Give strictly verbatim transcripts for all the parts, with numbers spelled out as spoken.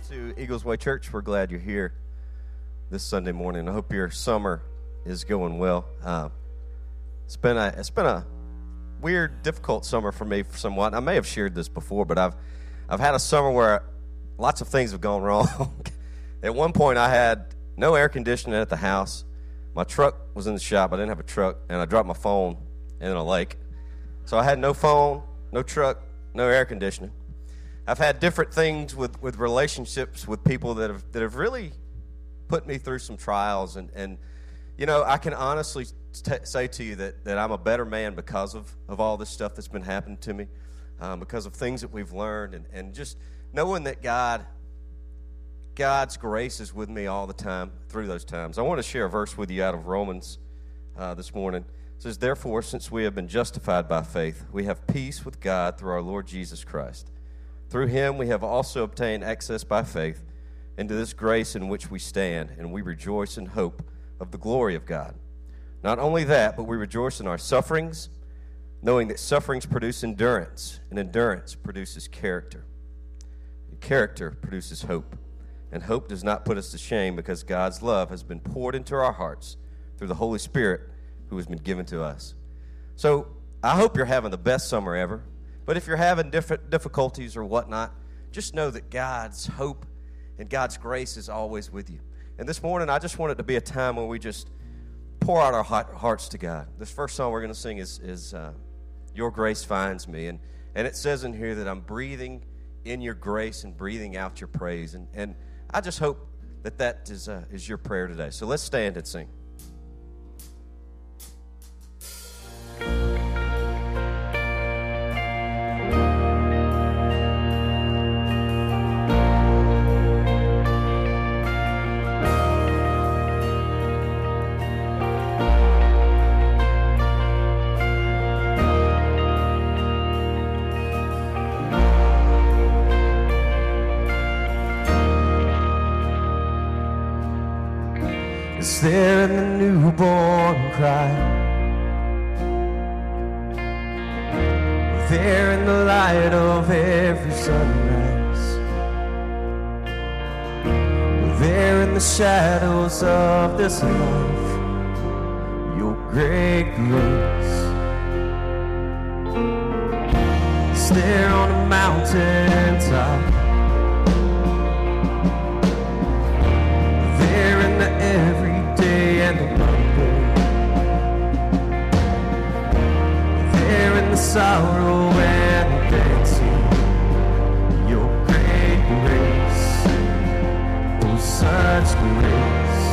to Eagles Way Church. We're glad you're here this Sunday morning. I hope your summer is going well. Uh, it's been a it's been a weird, difficult summer for me, somewhat. I may have shared this before, but I've I've had a summer where lots of things have gone wrong. At one point, I had no air conditioning at the house. My truck was in the shop. I didn't have a truck, and I dropped my phone in a lake. So I had no phone, no truck, no air conditioning. I've had different things with, with relationships with people that have that have really put me through some trials. And, and you know, I can honestly t- say to you that, that I'm a better man because of, of all this stuff that's been happening to me, um, because of things that we've learned, and, and just knowing that God, God's grace is with me all the time through those times. I want to share a verse with you out of Romans uh, this morning. It says, "Therefore, since we have been justified by faith, we have peace with God through our Lord Jesus Christ. Through him we have also obtained access by faith into this grace in which we stand, and we rejoice in hope of the glory of God. Not only that, but we rejoice in our sufferings, knowing that sufferings produce endurance, and endurance produces character. And character produces hope, and hope does not put us to shame, because God's love has been poured into our hearts through the Holy Spirit who has been given to us." So I hope you're having the best summer ever. But if you're having different difficulties or whatnot, just know that God's hope and God's grace is always with you. And this morning, I just want it to be a time when we just pour out our hearts to God. This first song we're going to sing is, is uh, "Your Grace Finds Me." And, and it says in here that I'm breathing in your grace and breathing out your praise. And, and I just hope that that is, uh, is your prayer today. So let's stand and sing. Is there in the newborn cry? There in the light of every sunrise? There in the shadows of this life? Your great grace. Is there on a mountain top? There in the everyday and the Monday, there in the sorrow and the dancing, your great grace, oh such grace.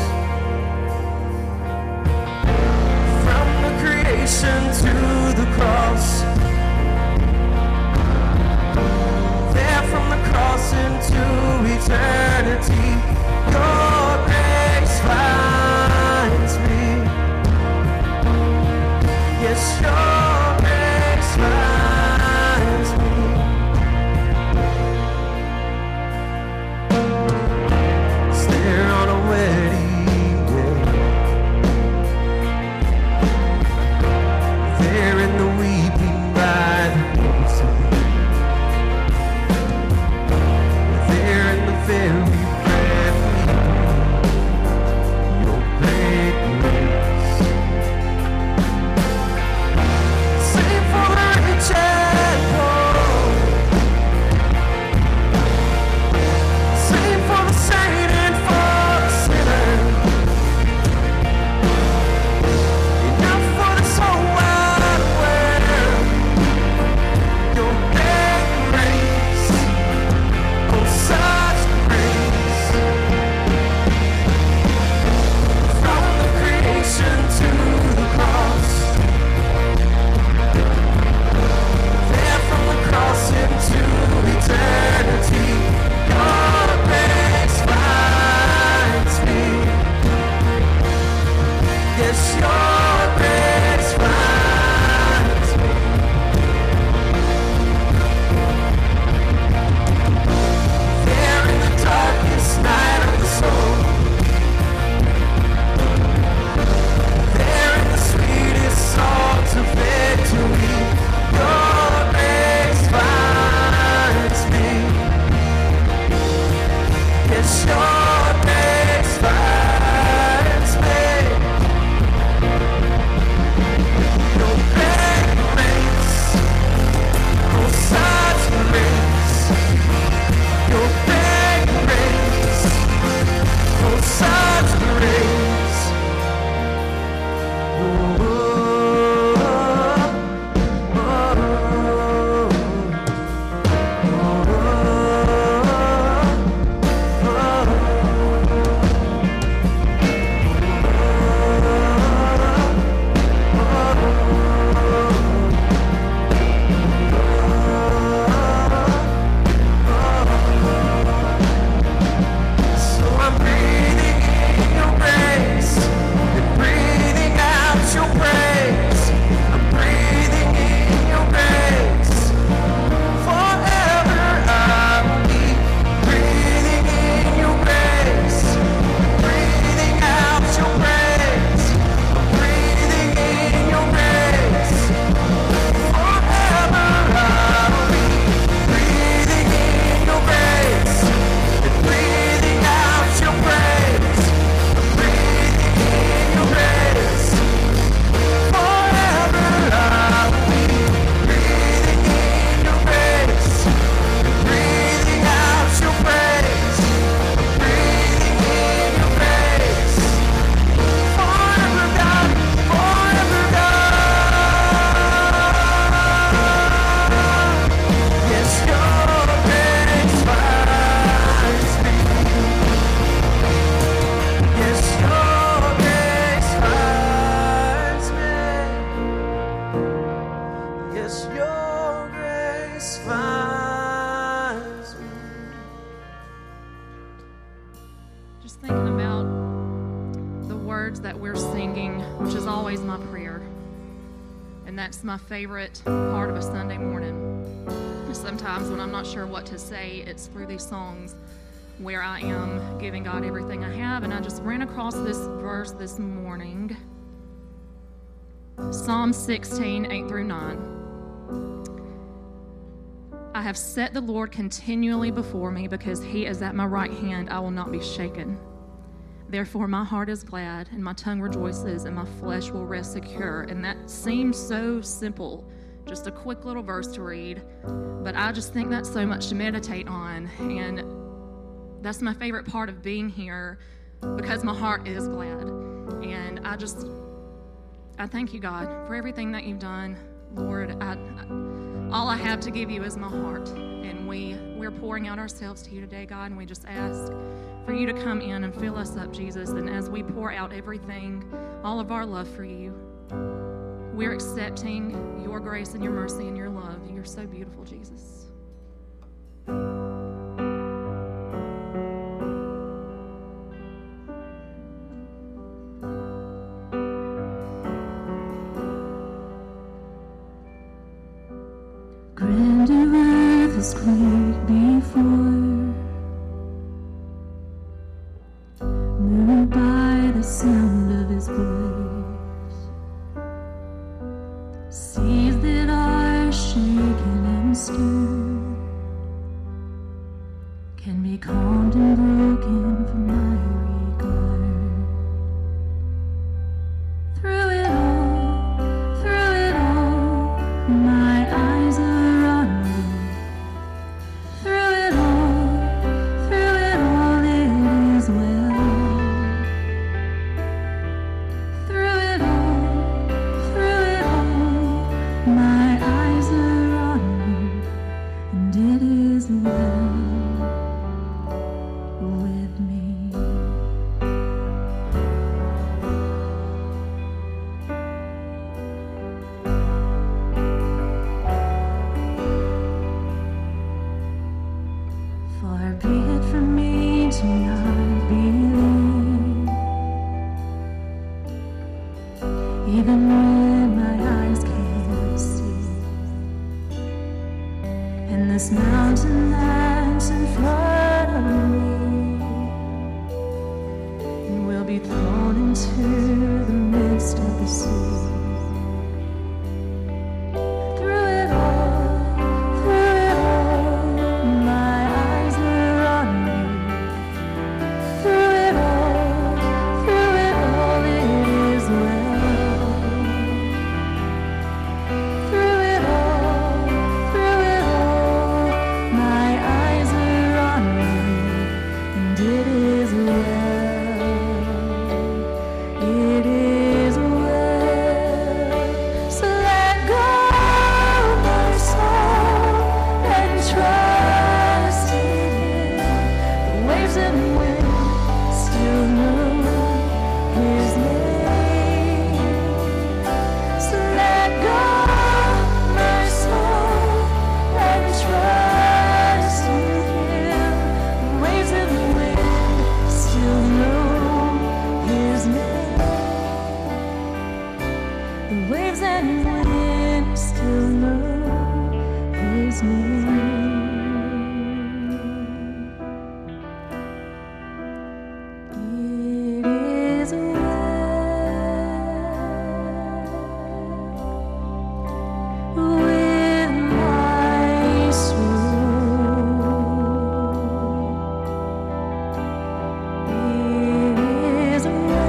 From the creation to the cross, there from the cross into eternity, your grace finds me. Yes, your grace finds me. Is there on a way just thinking about the words that we're singing, which is always my prayer. And that's my favorite part of a Sunday morning. Sometimes when I'm not sure what to say, it's through these songs where I am giving God everything I have. And I just ran across this verse this morning. Psalm sixteen, eight through nine. I have set the Lord continually before me, because he is at my right hand, I will not be shaken. Therefore my heart is glad, and my tongue rejoices, and my flesh will rest secure. And that seems so simple, just a quick little verse to read, but I just think that's so much to meditate on. And that's my favorite part of being here, because my heart is glad. And I just, I thank you, God, for everything that you've done. Lord, I, I, all I have to give you is my heart. And we, we're pouring out ourselves to you today, God, and we just ask for you to come in and fill us up, Jesus. And as we pour out everything, all of our love for you, we're accepting your grace and your mercy and your love. You're so beautiful, Jesus. Grandeur earth is quake before, moved by the sound of his voice. Seas that are shaken and stirred can be calmed and broken for my regard. Through it all, through it all, my eyes are on you. Through it all, through it all, it is well. Through it all, through it all, my eyes are on you, and it is well with me. Far be it from me to not believe, even when my eyes can't see. And this mountain that's in front of me will be thrown into the midst of the sea. Through it all, through it all, my eyes are on you. Through it all, through it all, it is well. Through it all, through it all, my eyes are on you, and it is well. It is well. So let go, my soul, and trust in him. The waves and wind still know his name. So let go, my soul, and trust in him. The waves and wind still know his name. The waves and wind still know his name. It is well with my soul. It is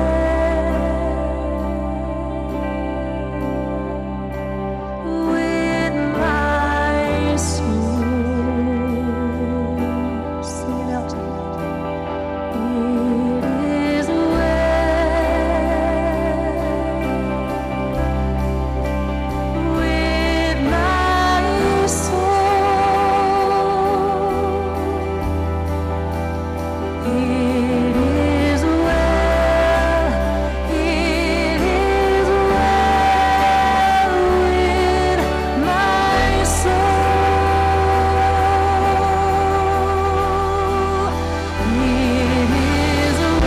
well with my soul. Sing it out to me. It is well with my soul. It is well, it is well with my soul. It is well,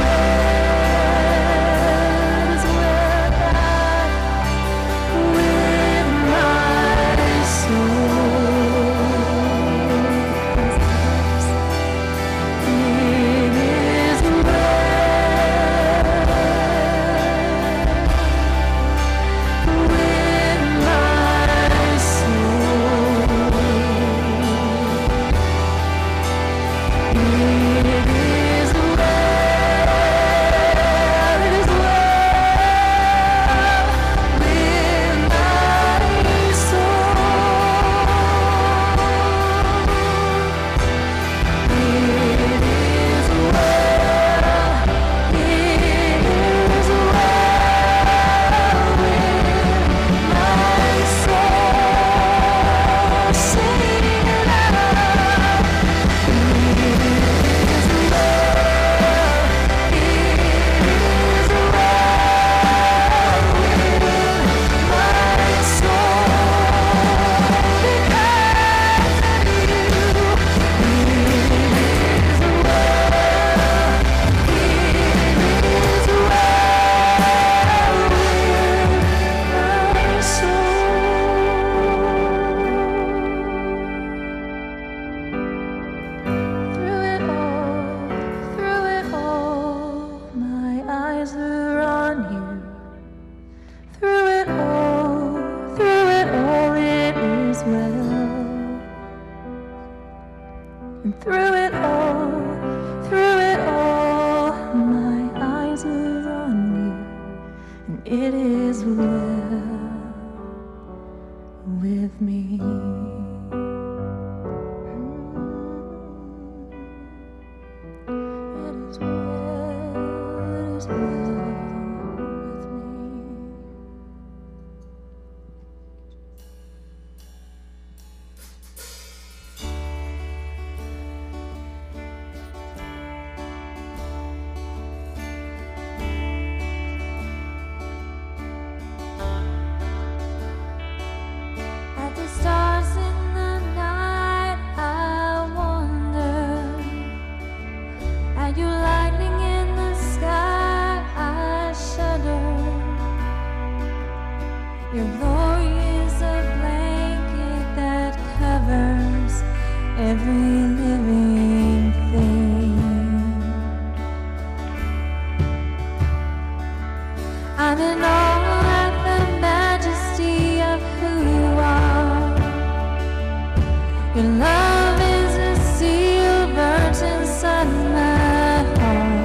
At your lightning in the sky, I shudder. Your glory is a blanket that covers every living thing. I'm in awe at the majesty of who you are. Your love is a seal burnt inside my heart.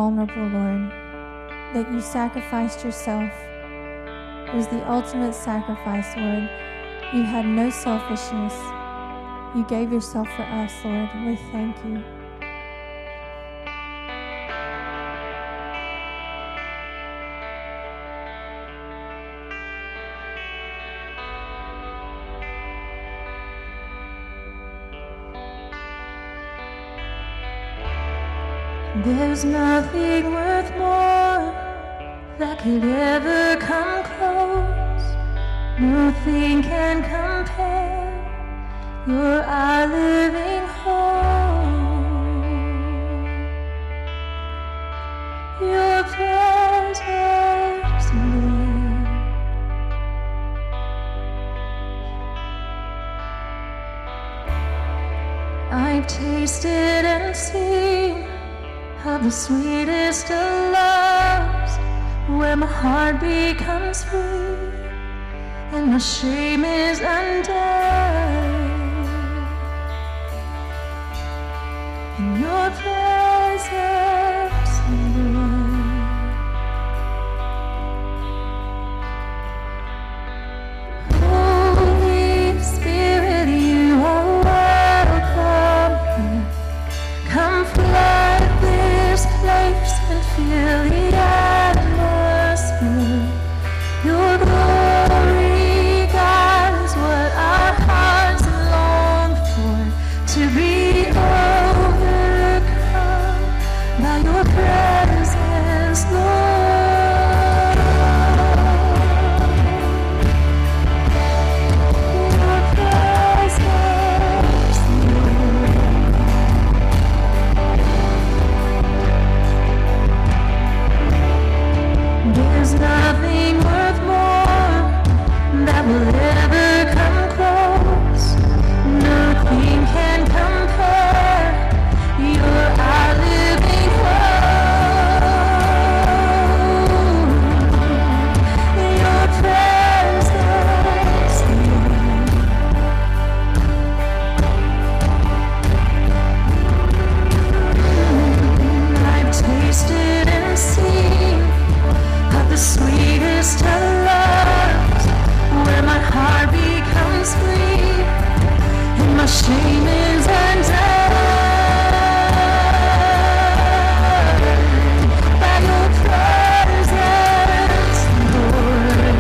vulnerable, Lord, that you sacrificed yourself. It was the ultimate sacrifice, Lord. You had no selfishness. You gave yourself for us, Lord. We thank you. There's nothing worth more that could ever come close. Nothing can compare. You're our living hope. Your presence, Lord. I've tasted and seen of the sweetest of loves, where my heart becomes free and my shame is undone. In your presence, Lord. Holy Spirit, you are welcome here. Come flood this place and fill the atmosphere. Your glory, God, is what our hearts long for, to be overcome by your presence, Lord. Your presence, Lord. There's nothing worth more that will ever come close. Nothing can compare. You're our living hope. Your presence, Lord. I've tasted and seen of the sweetest of loves, where my heart becomes free and my shame is undone by your presence, Lord.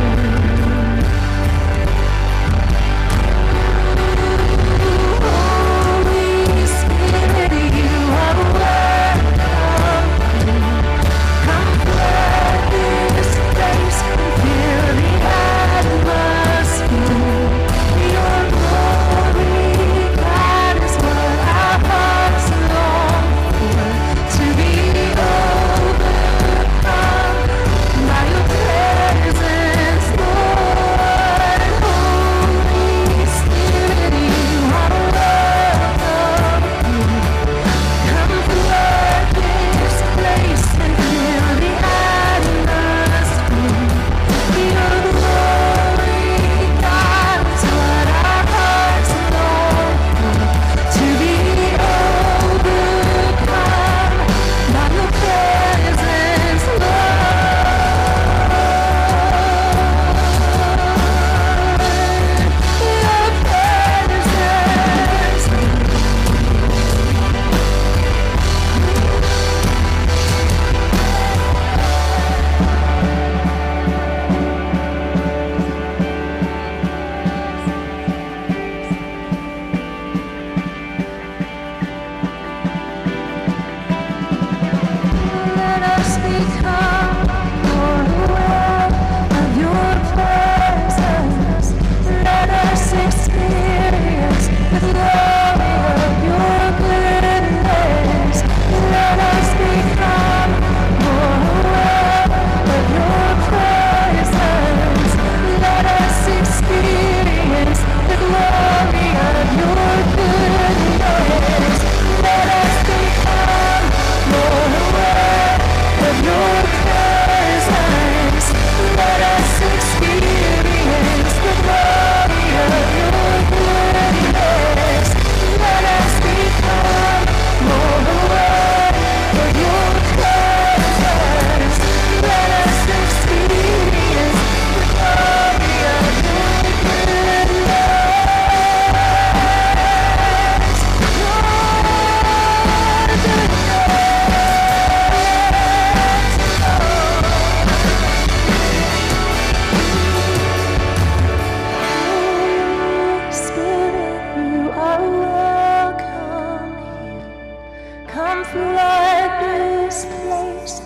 Holy Spirit, you are welcome. Come flood this place and fill the atmosphere. Your glory, God, is what our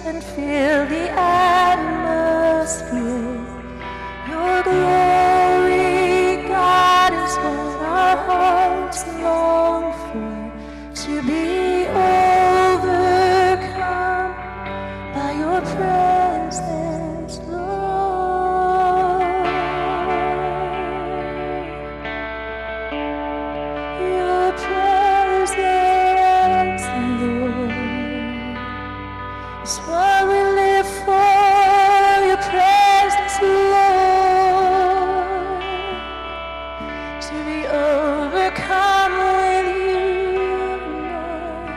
and fill the atmosphere. Your glory, God, is what our hearts long for, to be overcome by your presence, Lord. Your presence, Lord, is what we live for. Your presence, Lord, to be overcome with you, Lord.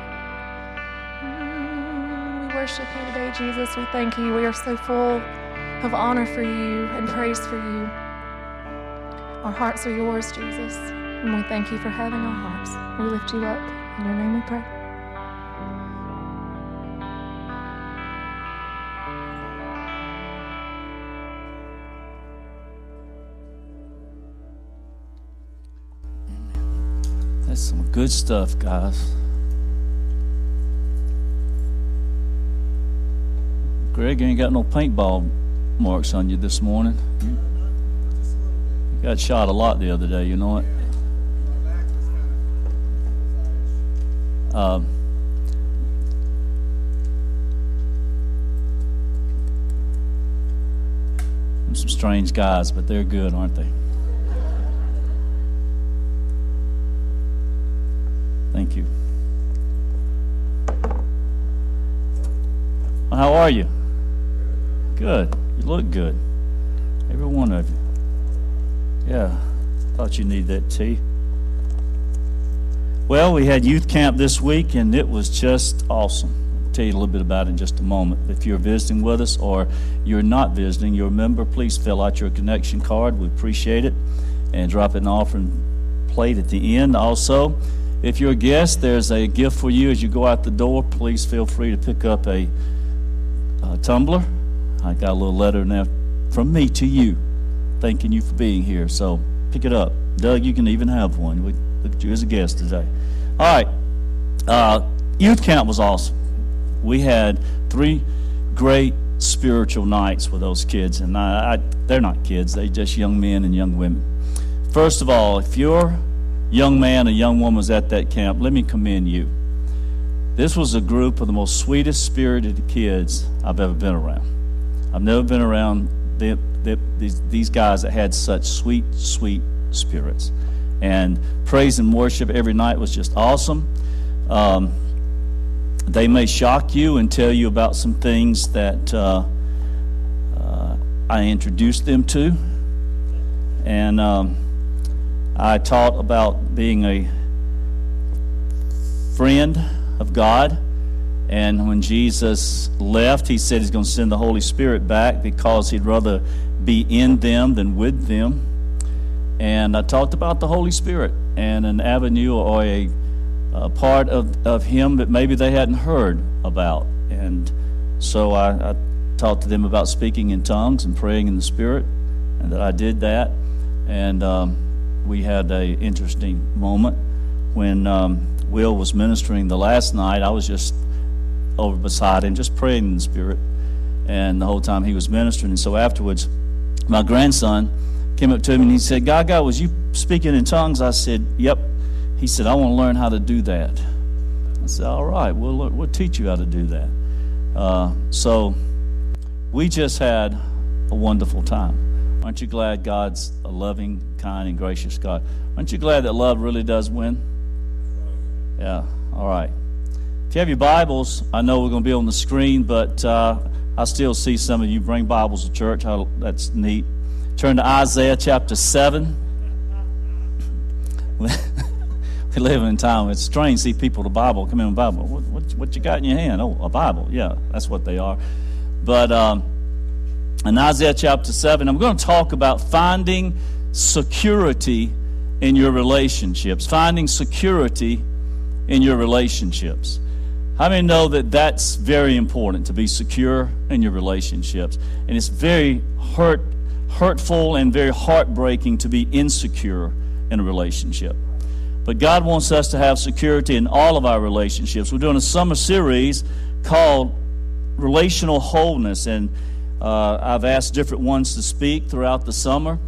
Mm, we worship you today, Jesus. We thank you. We are so full of honor for you and praise for you. Our hearts are yours, Jesus, and we thank you for having our hearts. We lift you up. In your name we pray. That's some good stuff, guys. Greg, you ain't got no paintball marks on you this morning. You, you got shot a lot the other day, you know it? Um, some strange guys, but they're good, aren't they? Thank you. Well, how are you? Good. You look good. Every one of you. Yeah. Thought you needed that tea. Well, we had youth camp this week, and it was just awesome. I'll tell you a little bit about it in just a moment. If you're visiting with us or you're not visiting, you're a member, please fill out your connection card. We appreciate it. And drop an offering plate at the end. Also, if you're a guest, there's a gift for you as you go out the door. Please feel free to pick up a, a tumbler. I got a little letter now from me to you, thanking you for being here. So pick it up. Doug, you can even have one. We look at you as a guest today. All right. Uh, youth camp was awesome. We had three great spiritual nights with those kids. And I, I, they're not kids. They're just young men and young women. First of all, if you're young man or young woman was at that camp, let me commend you. This was a group of the most sweetest spirited kids I've ever been around. I've never been around the, the, these, these guys that had such sweet, sweet spirits. And praise and worship every night was just awesome. Um, they may shock you and tell you about some things that uh, uh, I introduced them to. And um, I taught about being a friend of God, and when Jesus left, he said he's going to send the Holy Spirit back because he'd rather be in them than with them. And I talked about the Holy Spirit and an avenue or a, a part of, of him that maybe they hadn't heard about. And so I, I talked to them about speaking in tongues and praying in the Spirit, and that I did that. And um, we had a interesting moment when um, Will was ministering the last night. I was just over beside him, just praying in the Spirit, and the whole time he was ministering. And so afterwards, my grandson came up to him and he said, Gaga, was you speaking in tongues? I said, yep. He said, I want to learn how to do that. I said, all right, we'll, we'll teach you how to do that. Uh, so we just had a wonderful time. Aren't you glad God's a loving, kind, and gracious God? Aren't you glad that love really does win? Yeah, all right. If you have your Bibles, I know we're going to be on the screen, but uh, I still see some of you bring Bibles to church. How, that's neat. Turn to Isaiah chapter seven. We live in a time, it's strange to see people with a Bible come in with a Bible. What, what, what you got in your hand? Oh, a Bible. Yeah, that's what they are. But um, in Isaiah chapter seven, I'm going to talk about finding security in your relationships. Finding security in your relationships. How many know that that's very important, to be secure in your relationships? And it's very hurt, hurtful and very heartbreaking to be insecure in a relationship. But God wants us to have security in all of our relationships. We're doing a summer series called relational wholeness. And uh, I've asked different ones to speak throughout the summer.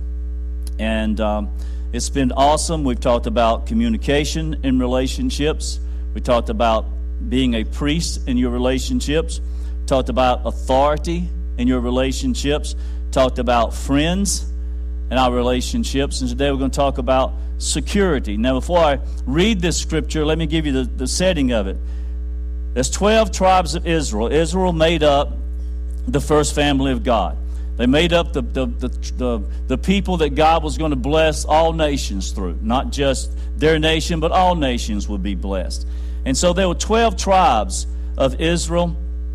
And um, it's been awesome. We've talked about communication in relationships. We talked about being a priest in your relationships. Talked about authority in your relationships. Talked about friends in our relationships. And today we're going to talk about security. Now, before I read this scripture, let me give you the, the setting of it. There's twelve tribes of Israel. Israel made up the first family of God. They made up the, the, the, the, the people that God was going to bless all nations through. Not just their nation, but all nations would be blessed. And so there were twelve tribes of Israel.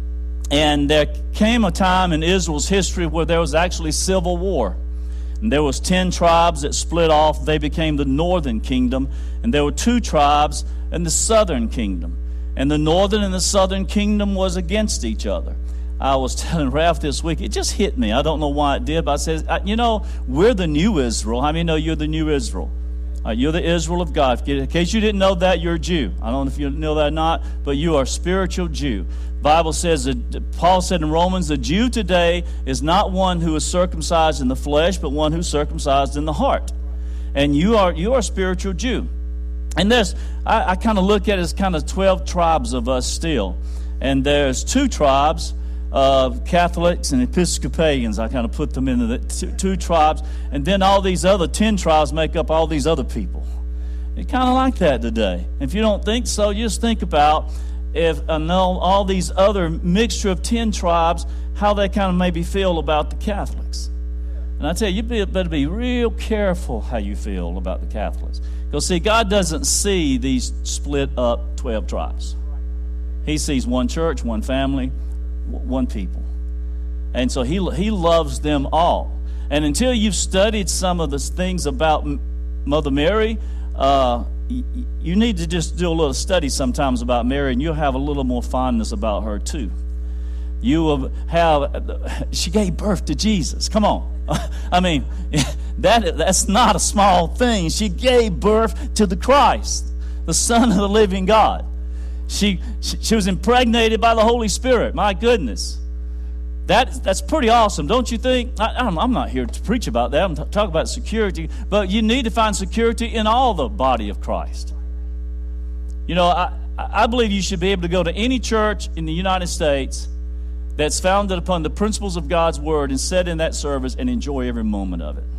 And there came a time in Israel's history where there was actually civil war. And there was ten tribes that split off. They became the northern kingdom. And there were two tribes in the southern kingdom. And the northern and the southern kingdom was against each other. I was telling Ralph this week, it just hit me. I don't know why it did, but I said, you know, we're the new Israel. How many know you're the new Israel? Uh, you're the Israel of God. In case you didn't know that, you're a Jew. I don't know if you know that or not, but you are a spiritual Jew. The Bible says, that Paul said in Romans, the Jew today is not one who is circumcised in the flesh, but one who's circumcised in the heart. And you are you are a spiritual Jew. And there's, I, I kind of look at it as kind of twelve tribes of us still. And there's two tribes of Catholics and Episcopalians. I kind of put them into the two, two tribes. And then all these other ten tribes make up all these other people. It's kind of like that today. If you don't think so, just think about if uh, no, all these other mixture of ten tribes, how they kind of maybe feel about the Catholics. And I tell you, you better be real careful how you feel about the Catholics. Because, see, God doesn't see these split up twelve tribes. He sees one church, one family, one people. And so he, he loves them all. And until you've studied some of the things about Mother Mary, uh, you, you need to just do a little study sometimes about Mary, and you'll have a little more fondness about her too. You will have, she gave birth to Jesus. Come on. I mean, that that's not a small thing. She gave birth to the Christ, the Son of the living God. She, she, she was impregnated by the Holy Spirit. My goodness. That, that's pretty awesome, don't you think? I, I'm, I'm not here to preach about that. I'm t- talking about security. But you need to find security in all the body of Christ. You know, I, I believe you should be able to go to any church in the United States that's founded upon the principles of God's Word and sit in that service and enjoy every moment of it.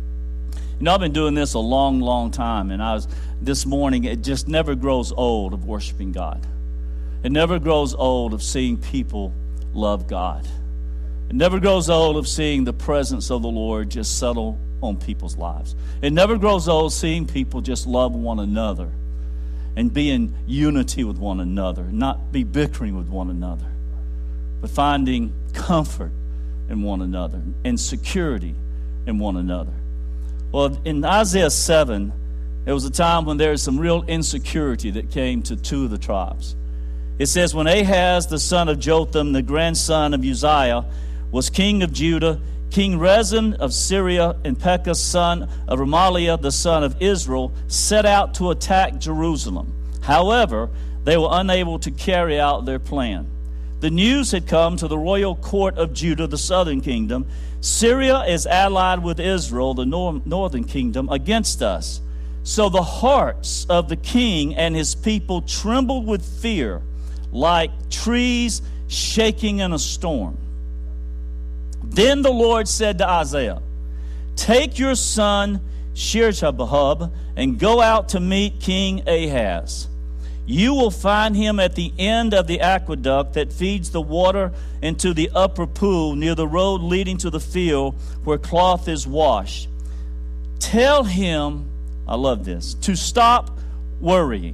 You know, I've been doing this a long, long time, and I was this morning, it just never grows old of worshiping God. It never grows old of seeing people love God. It never grows old of seeing the presence of the Lord just settle on people's lives. It never grows old seeing people just love one another and be in unity with one another, not be bickering with one another, but finding comfort in one another and security in one another. Well, in Isaiah seven, there was a time when there was some real insecurity that came to two of the tribes. It says, when Ahaz, the son of Jotham, the grandson of Uzziah, was king of Judah, King Rezin of Syria and Pekah, son of Remaliah, the son of Israel, set out to attack Jerusalem. However, they were unable to carry out their plan. The news had come to the royal court of Judah, the southern kingdom. Syria is allied with Israel, the nor- northern kingdom, against us. So the hearts of the king and his people trembled with fear, like trees shaking in a storm. Then the Lord said to Isaiah, take your son Shirshab and go out to meet King Ahaz. You will find him at the end of the aqueduct that feeds the water into the upper pool near the road leading to the field where cloth is washed. Tell him, I love this, to stop worrying.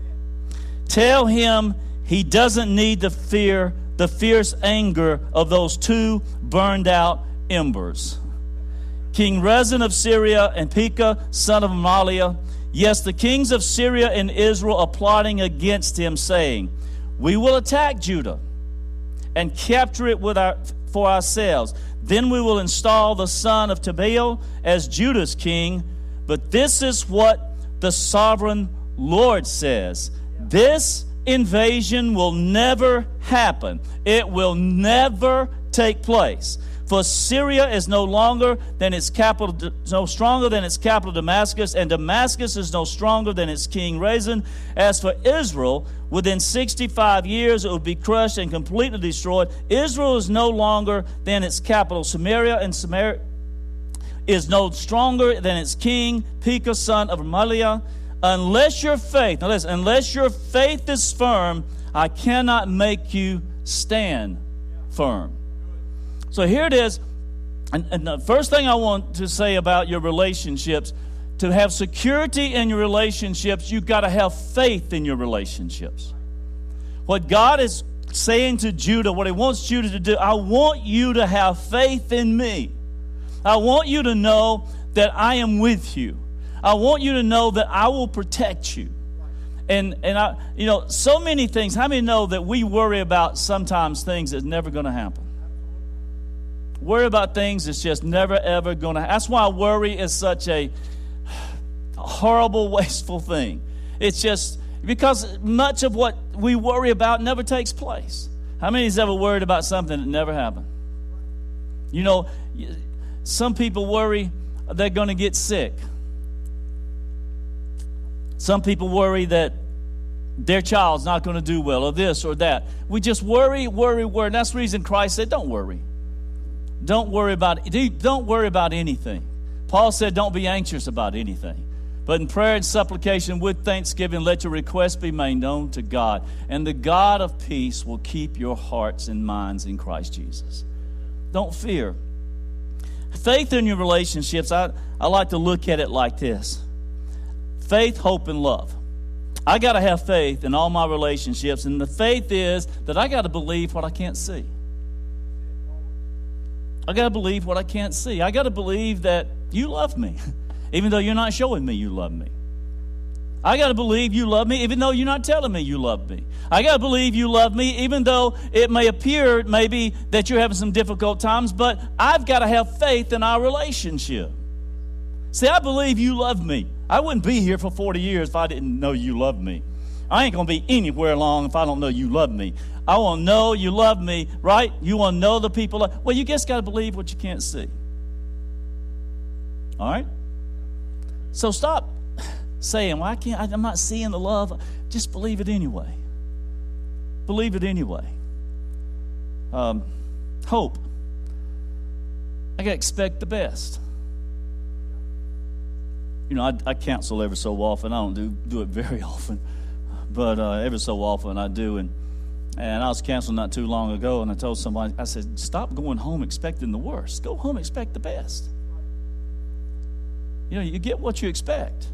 Tell him he doesn't need to fear the fierce anger of those two burned out embers. King Rezin of Syria and Pekah, son of Remaliah, yes, the kings of Syria and Israel are plotting against him, saying, we will attack Judah and capture it with our, for ourselves. Then we will install the son of Tabeel as Judah's king. But this is what the sovereign Lord says. This invasion will never happen. It will never take place. For Syria is no longer than its capital, no stronger than its capital Damascus, and Damascus is no stronger than its king Rezin. As for Israel, within sixty-five years it will be crushed and completely destroyed. Israel is no longer than its capital Samaria, and Samaria is no stronger than its king Pekah, son of Remaliah. Unless your faith, now listen, unless your faith is firm, I cannot make you stand firm. So here it is, and, and the first thing I want to say about your relationships, to have security in your relationships, you've got to have faith in your relationships. What God is saying to Judah, what he wants Judah to do, I want you to have faith in me. I want you to know that I am with you. I want you to know that I will protect you. And, and I, you know, so many things. How many know that we worry about sometimes things that's never going to happen? Worry about things that's just never, ever going to happen. That's why worry is such a horrible, wasteful thing. It's just because much of what we worry about never takes place. How many has ever worried about something that never happened? You know, some people worry they're going to get sick. Some people worry that their child's not going to do well, or this or that. We just worry, worry, worry. And that's the reason Christ said, don't worry. Don't worry about don't worry about anything. Paul said, don't be anxious about anything. But in prayer and supplication with thanksgiving, let your requests be made known to God. And the God of peace will keep your hearts and minds in Christ Jesus. Don't fear. Faith in your relationships, I, I like to look at it like this. Faith, hope, and love. I got to have faith in all my relationships. And the faith is that I got to believe what I can't see. I got to believe what I can't see. I got to believe that you love me, even though you're not showing me you love me. I got to believe you love me, even though you're not telling me you love me. I got to believe you love me, even though it may appear maybe that you're having some difficult times, but I've got to have faith in our relationship. See, I believe you love me. I wouldn't be here for forty years if I didn't know you love me. I ain't going to be anywhere long if I don't know you love me. I want to know you love me, right? You want to know the people. Well, you just got to believe what you can't see. All right? So stop saying, well, I can't, I'm not seeing the love. Just believe it anyway. Believe it anyway. Um, hope. I got to expect the best. You know, I, I counsel every so often. I don't do, do it very often. But uh, every so often I do. And and I was counseling not too long ago, and I told somebody, I said, stop going home expecting the worst. Go home expect the best. You know, you get what you expect.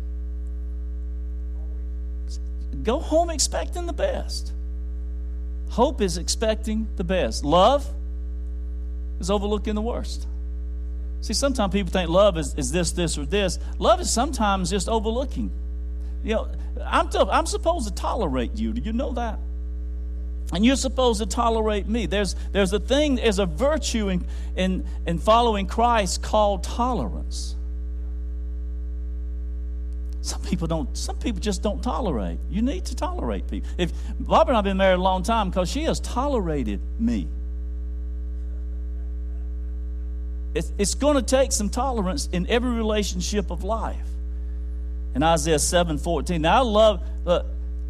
Go home expecting the best. Hope is expecting the best. Love is overlooking the worst. See, sometimes people think love is, is this, this, or this. Love is sometimes just overlooking. You know, I'm, t- I'm supposed to tolerate you. Do you know that? And you're supposed to tolerate me. There's there's a thing, there's a virtue in, in, in following Christ called tolerance. Some people don't, some people just don't tolerate. You need to tolerate people. If Barbara and I have been married a long time because she has tolerated me. It's, it's going to take some tolerance in every relationship of life. In Isaiah seven fourteen. Now I love, look,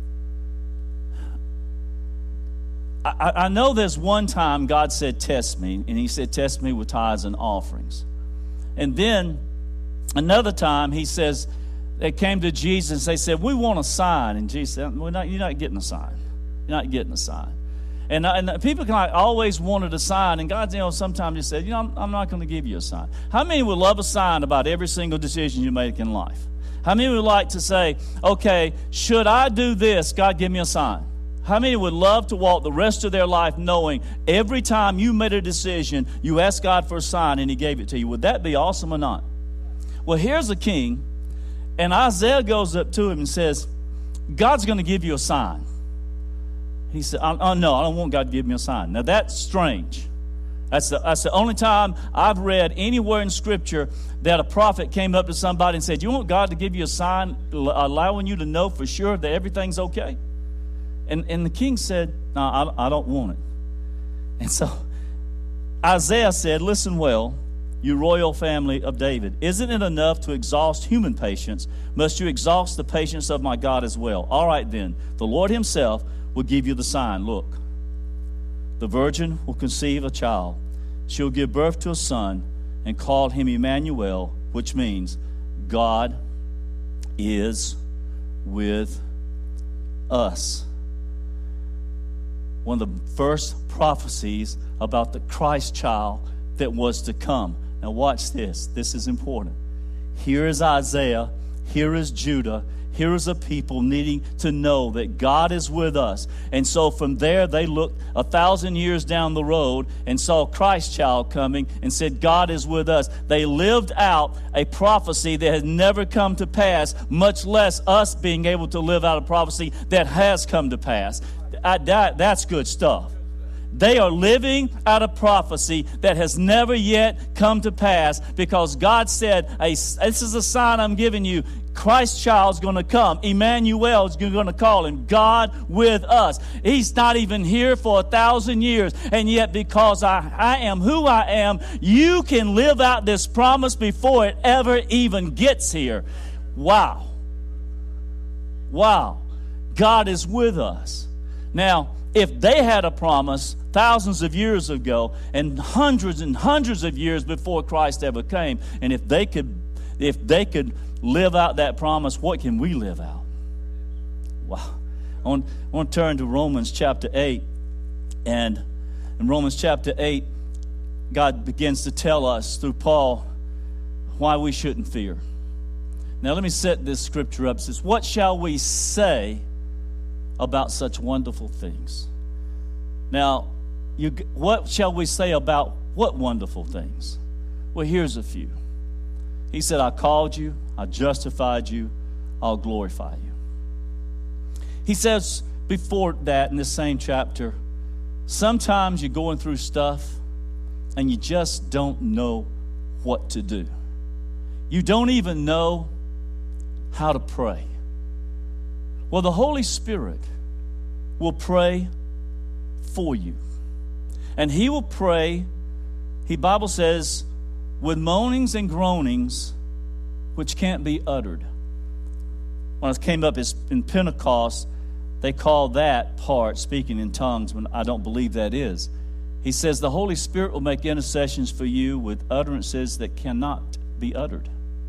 I, I know there's one time God said, test me, and he said, test me with tithes and offerings. And then another time he says, they came to Jesus, they said, we want a sign. And Jesus said, We're not, you're not getting a sign. You're not getting a sign. And, and people can like always wanted a sign, and God, you know, sometimes just said, you know, I'm, I'm not going to give you a sign. How many would love a sign about every single decision you make in life? How many would like to say, okay, should I do this? God, give me a sign. How many would love to walk the rest of their life knowing every time you made a decision, you asked God for a sign and he gave it to you? Would that be awesome or not? Well, here's a king, and Isaiah goes up to him and says, God's going to give you a sign. He said, oh, oh, no, I don't want God to give me a sign. Now, that's strange. That's the, that's the only time I've read anywhere in Scripture that a prophet came up to somebody and said, you want God to give you a sign allowing you to know for sure that everything's okay? And, and the king said, no, I, I don't want it. And so Isaiah said, listen well, you royal family of David. Isn't it enough to exhaust human patience? Must you exhaust the patience of my God as well? All right then, the Lord himself will give you the sign. Look, the virgin will conceive a child. She'll give birth to a son and call him Emmanuel, which means God is with us. One of the first prophecies about the Christ child that was to come. Now watch this. This is important. Here is Isaiah. Here is Judah. Here is a people needing to know that God is with us. And so from there, they looked a thousand years down the road and saw Christ child coming and said, God is with us. They lived out a prophecy that has never come to pass, much less us being able to live out a prophecy that has come to pass. I, that, that's good stuff. They are living out a prophecy that has never yet come to pass because God said, hey, this is a sign I'm giving you. Christ's child's going to come. Emmanuel is going to call him God with us. He's not even here for a thousand years. And yet because I, I am who I am, you can live out this promise before it ever even gets here. Wow. Wow. God is with us. Now, if they had a promise thousands of years ago and hundreds and hundreds of years before Christ ever came, and if they could, if they could live out that promise, what can we live out? Wow. I want, I want to turn to Romans chapter eight. And in Romans chapter eight, God begins to tell us through Paul why we shouldn't fear. Now let me set this scripture up. It says, what shall we say about such wonderful things? Now, you, what shall we say about what wonderful things? Well, here's a few. He said, I called you, I justified you, I'll glorify you. He says before that in this same chapter, sometimes you're going through stuff and you just don't know what to do. You don't even know how to pray. Well, the Holy Spirit will pray for you. And he will pray, the Bible says, with moanings and groanings which can't be uttered. When I came up in Pentecost, they called that part speaking in tongues, when I don't believe that is. He says the Holy Spirit will make intercessions for you with utterances that cannot be uttered.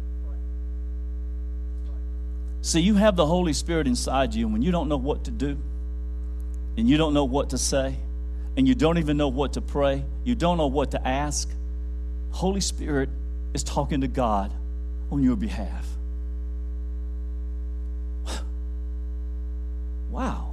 See, you have the Holy Spirit inside you, and when you don't know what to do, and you don't know what to say, and you don't even know what to pray, you don't know what to ask, Holy Spirit is talking to God on your behalf. Wow.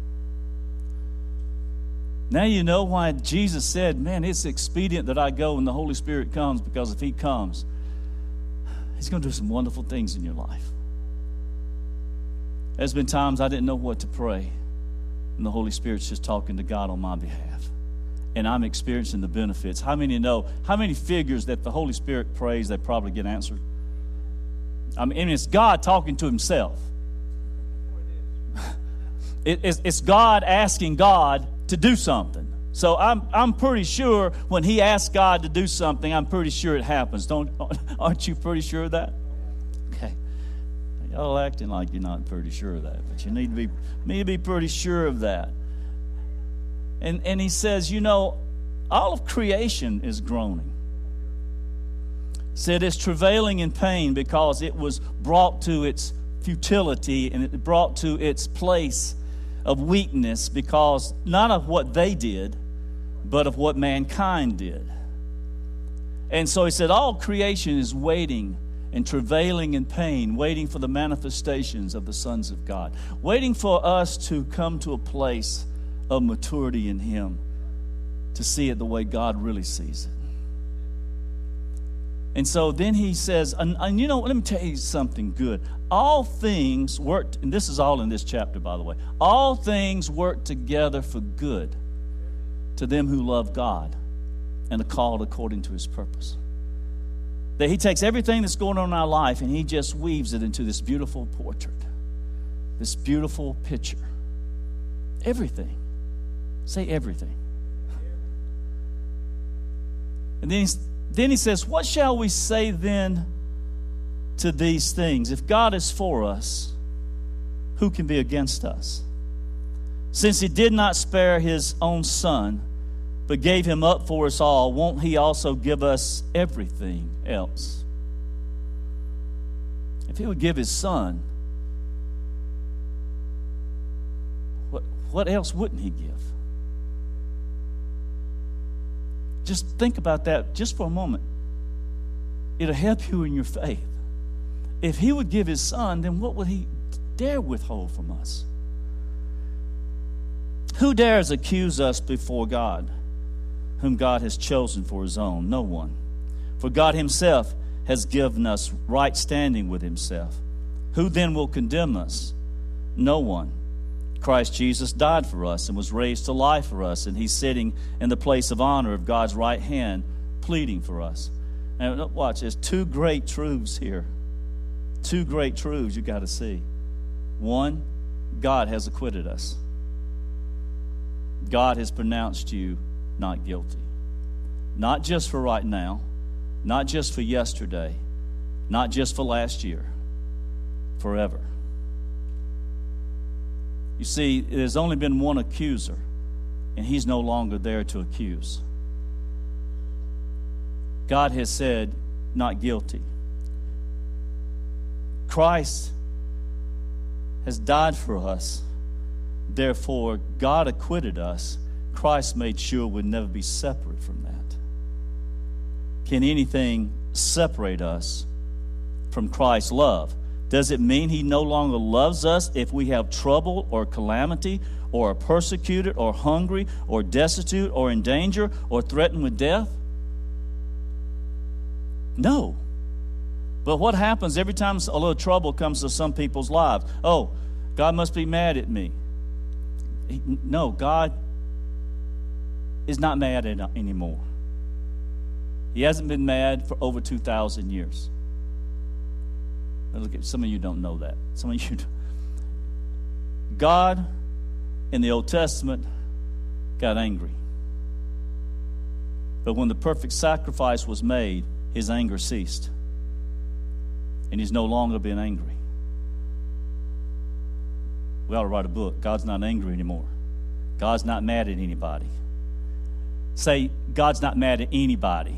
Now you know why Jesus said, man, it's expedient that I go and the Holy Spirit comes, because if he comes, he's going to do some wonderful things in your life. There's been times I didn't know what to pray, and the Holy Spirit's just talking to God on my behalf. And I'm experiencing the benefits. How many know, how many figures that the Holy Spirit prays, they probably get answered? I mean, it's God talking to himself. It, it's, it's God asking God to do something. So I'm I'm pretty sure when he asks God to do something, I'm pretty sure it happens. Don't aren't you pretty sure of that? Okay. Y'all acting like you're not pretty sure of that, but you need to be need to be pretty sure of that. And and he says, you know, all of creation is groaning. Said it's travailing in pain because it was brought to its futility and it brought to its place of weakness, because not of what they did, but of what mankind did. And so he said all creation is waiting and travailing in pain, waiting for the manifestations of the sons of God, waiting for us to come to a place of maturity in him, to see it the way God really sees it. And so then he says, and, and you know, let me tell you something good. All things work, and this is all in this chapter, by the way. All things work together for good to them who love God and are called according to his purpose. That he takes everything that's going on in our life and he just weaves it into this beautiful portrait, this beautiful picture. Everything. Say everything. And then, he's, then he says, what shall we say then to these things? If God is for us, who can be against us? Since he did not spare his own son, but gave him up for us all, won't he also give us everything else? If he would give his son, what, what else wouldn't he give? Just think about that just for a moment. It'll help you in your faith. If he would give his son, then what would he dare withhold from us? Who dares accuse us before God, whom God has chosen for his own? No one. For God himself has given us right standing with himself. Who then will condemn us? No one. Christ Jesus died for us and was raised to life for us, and he's sitting in the place of honor of God's right hand, pleading for us. And watch, there's two great truths here. Two great truths you got to see. One, God has acquitted us. God has pronounced you not guilty. Not just for right now, not just for yesterday, not just for last year, forever. You see, there's only been one accuser, and he's no longer there to accuse. God has said, not guilty. Christ has died for us. Therefore, God acquitted us. Christ made sure we'd never be separate from that. Can anything separate us from Christ's love? Does it mean he no longer loves us if we have trouble or calamity or are persecuted or hungry or destitute or in danger or threatened with death? No. But what happens every time a little trouble comes to some people's lives? Oh, God must be mad at me. No, God is not mad anymore. He hasn't been mad for over two thousand years. Look at some of you don't know that. Some of you don't. God in the Old Testament got angry. But when the perfect sacrifice was made, his anger ceased. And he's no longer being angry. We ought to write a book. God's not angry anymore. God's not mad at anybody. Say, God's not mad at anybody.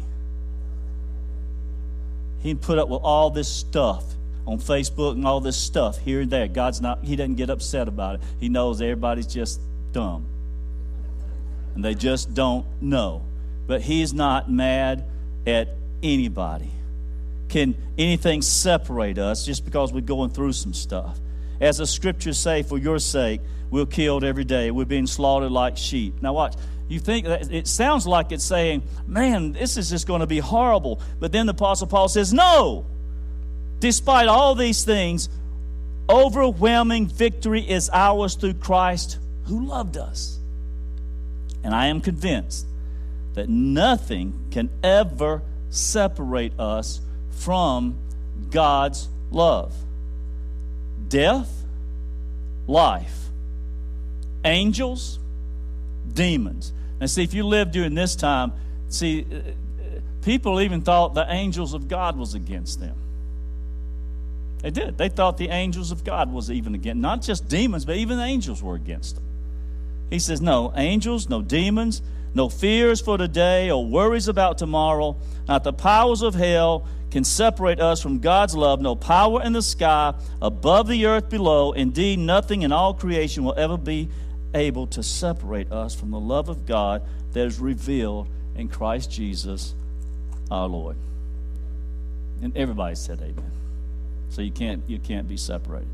He put up with all this stuff on Facebook and all this stuff here and there. God's not, he doesn't get upset about it. He knows everybody's just dumb. And they just don't know. But he's not mad at anybody. Can anything separate us just because we're going through some stuff? As the scriptures say, for your sake, we're killed every day. We're being slaughtered like sheep. Now watch. You think that it sounds like it's saying, man, this is just going to be horrible. But then the Apostle Paul says, no. Despite all these things, overwhelming victory is ours through Christ who loved us. And I am convinced that nothing can ever separate us from God's love. Death, life, angels, demons. Now see, if you lived during this time, see, people even thought the angels of God was against them. They did. They thought the angels of God was even against, not just demons, but even angels were against them. He says, no angels, no demons, no fears for today or worries about tomorrow, not the powers of hell can separate us from God's love. No power in the sky, above the earth below. Indeed, nothing in all creation will ever be able to separate us from the love of God that is revealed in Christ Jesus our Lord. And everybody said amen. So you can't you can't be separated.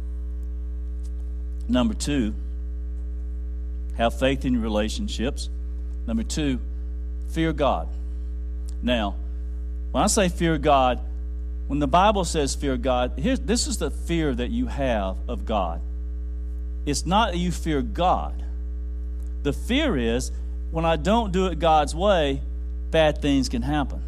Number two, have faith in your relationships. Number two, fear God. Now, when I say fear God, when the Bible says fear God, here's, this is the fear that you have of God. It's not that you fear God. The fear is, when I don't do it God's way, bad things can happen.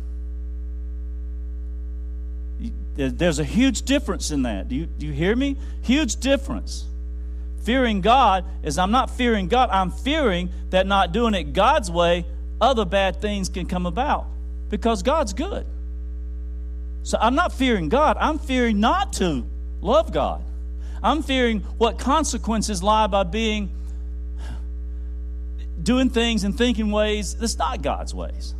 There's a huge difference in that. Do you, do you hear me? Huge difference. Fearing God is I'm not fearing God. I'm fearing that not doing it God's way, other bad things can come about because God's good. So I'm not fearing God. I'm fearing not to love God. I'm fearing what consequences lie by being, doing things and thinking ways that's not God's ways.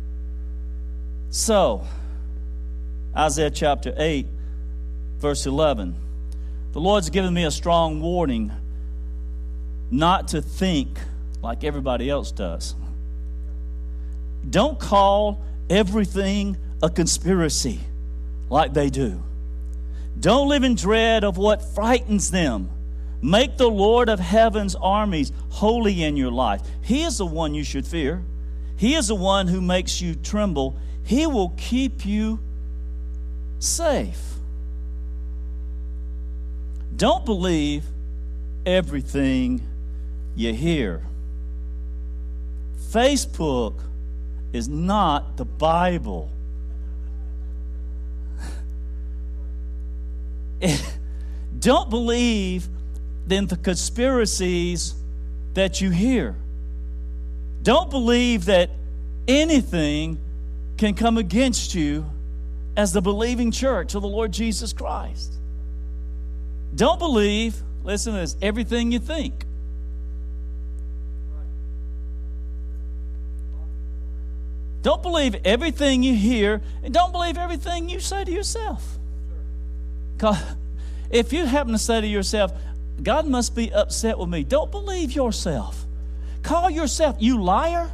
So, Isaiah chapter eight, verse eleven. The Lord's given me a strong warning not to think like everybody else does. Don't call everything a conspiracy like they do. Don't live in dread of what frightens them. Make the Lord of heaven's armies holy in your life. He is the one you should fear. He is the one who makes you tremble. He will keep you safe. Don't believe everything you hear. Facebook is not the Bible. Don't believe in the conspiracies that you hear. Don't believe that anything can come against you as the believing church of the Lord Jesus Christ. Don't believe, listen to this, everything you think. Don't believe everything you hear, and don't believe everything you say to yourself. Because if you happen to say to yourself, God must be upset with me, don't believe yourself. Call yourself, you liar.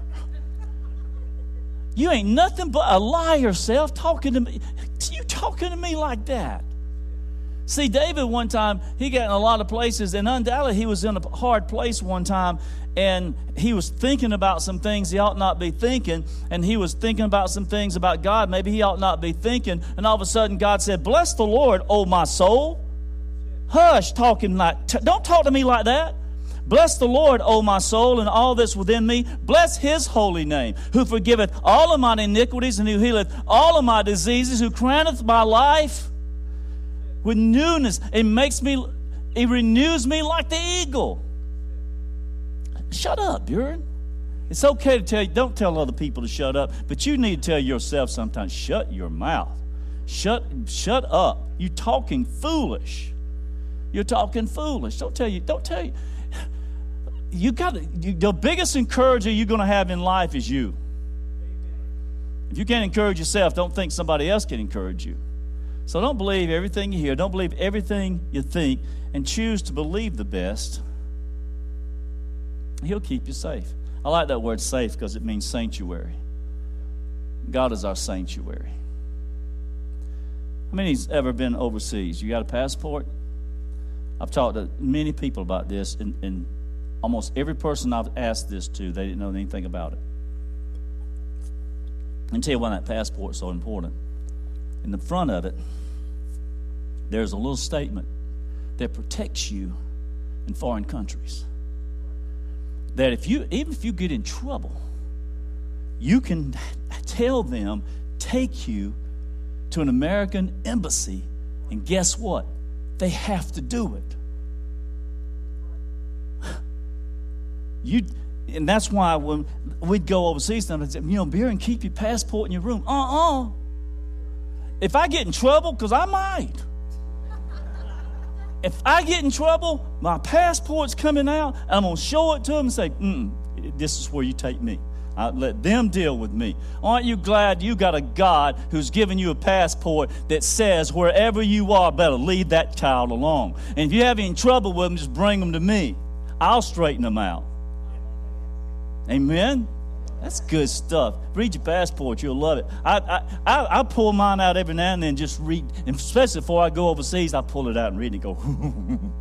You ain't nothing but a liar, self, talking to me. You talking to me like that. See, David one time, he got in a lot of places, and undoubtedly he was in a hard place one time, and he was thinking about some things he ought not be thinking, and he was thinking about some things about God maybe he ought not be thinking, and all of a sudden God said, bless the Lord, O my soul. Hush, talking like, t- don't talk to me like that. Bless the Lord, O my soul, and all that's within me. Bless his holy name, who forgiveth all of mine iniquities, and who healeth all of my diseases, who crowneth my life with newness. It makes me, it renews me like the eagle. Shut up, Buren. It's okay to tell you, don't tell other people to shut up, but you need to tell yourself sometimes, shut your mouth. Shut, shut up. You're talking foolish. You're talking foolish. Don't tell you, don't tell you. You got to, you, the biggest encourager you're going to have in life is you. If you can't encourage yourself, don't think somebody else can encourage you. So don't believe everything you hear. Don't believe everything you think, and choose to believe the best. He'll keep you safe. I like that word safe because it means sanctuary. God is our sanctuary. How many's ever been overseas? You got a passport? I've talked to many people about this, and, and almost every person I've asked this to, they didn't know anything about it. Let me tell you why that passport is so important. In the front of it, there's a little statement that protects you in foreign countries. That if you, even if you get in trouble, you can tell them, take you to an American embassy, and guess what? They have to do it. You, and that's why when we'd go overseas, sometimes I'd say, you know, beer and keep your passport in your room. Uh-uh. If I get in trouble, because I might. If I get in trouble, my passport's coming out, and I'm going to show it to them and say, mm, this is where you take me. I let them deal with me. Aren't you glad you got a God who's given you a passport that says wherever you are, better leave that child alone. And if you have any trouble with them, just bring them to me. I'll straighten them out. Amen? That's good stuff. Read your passport. You'll love it. I, I, I, I pull mine out every now and then, just read. And especially before I go overseas, I pull it out and read it and go,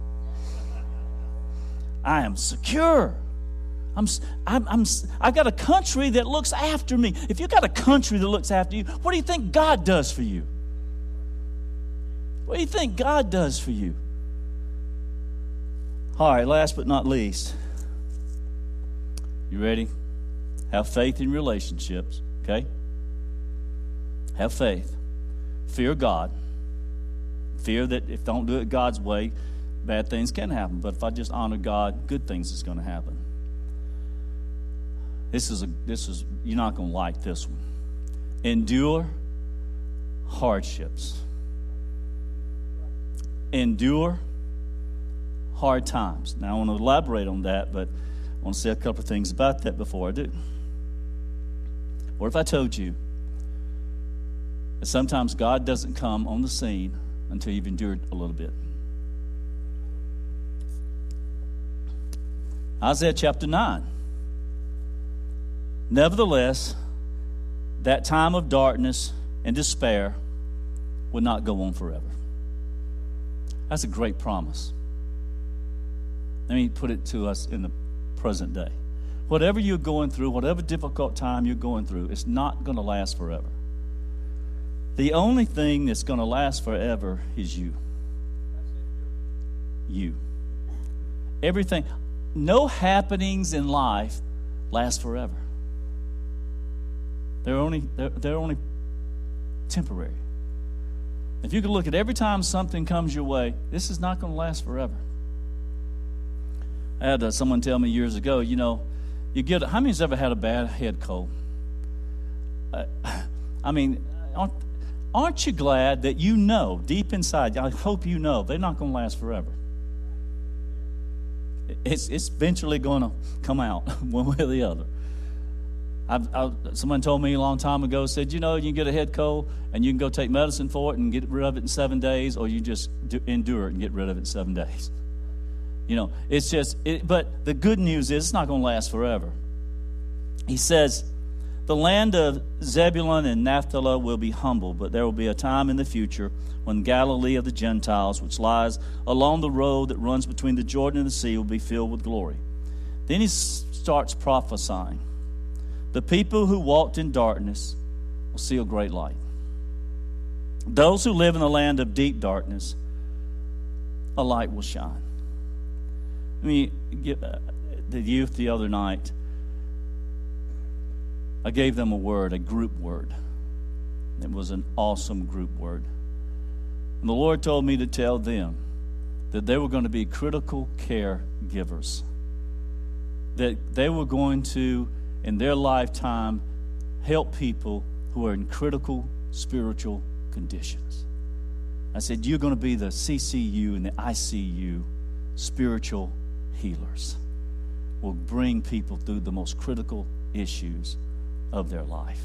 I am secure. I'm, I'm, I'm, I got a country that looks after me. If you got a country that looks after you, what do you think God does for you? What do you think God does for you? All right, last but not least. You ready? Have faith in relationships, okay? Have faith. Fear God. Fear that if don't do it God's way, bad things can happen. But if I just honor God, good things is going to happen. This is a this is you're not going to like this one. Endure hardships. Endure hard times. Now I want to elaborate on that, but I want to say a couple of things about that before I do. What if I told you that sometimes God doesn't come on the scene until you've endured a little bit? Isaiah chapter nine. Nevertheless, that time of darkness and despair will not go on forever. That's a great promise. Let me put it to us in the present day. Whatever you're going through, whatever difficult time you're going through, it's not going to last forever. The only thing that's going to last forever is you. You. Everything. No happenings in life last forever. They're only they're, they're only temporary. If you could look at every time something comes your way, this is not going to last forever. I had uh, someone tell me years ago, you know, you get, how many's ever had a bad head cold? Uh, I mean, aren't, aren't you glad that you know, deep inside, I hope you know, they're not going to last forever. It's, it's eventually going to come out one way or the other. I've, I, someone told me a long time ago, said, you know, you can get a head cold and you can go take medicine for it and get rid of it in seven days, or you just do, endure it and get rid of it in seven days. You know, it's just, it, but the good news is it's not going to last forever. He says, the land of Zebulun and Naphtali will be humble, but there will be a time in the future when Galilee of the Gentiles, which lies along the road that runs between the Jordan and the sea, will be filled with glory. Then he starts prophesying. The people who walked in darkness will see a great light. Those who live in the land of deep darkness, a light will shine. I mean, the youth the other night, I gave them a word, a group word. It was an awesome group word. And the Lord told me to tell them that they were going to be critical care givers. That they were going to, in their lifetime, help people who are in critical spiritual conditions. I said, you're going to be the C C U and the I C U spiritual healers. Will bring people through the most critical issues of their life.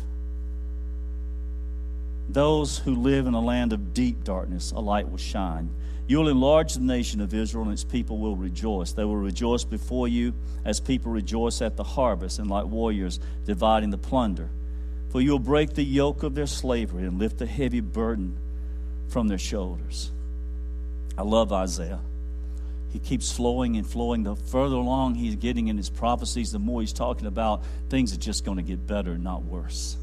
Those who live in a land of deep darkness, a light will shine. You will enlarge the nation of Israel, and its people will rejoice. They will rejoice before you as people rejoice at the harvest, and like warriors dividing the plunder. For you will break the yoke of their slavery and lift the heavy burden from their shoulders. I love Isaiah. He keeps flowing and flowing. The further along he's getting in his prophecies, the more he's talking about things are just going to get better, not worse.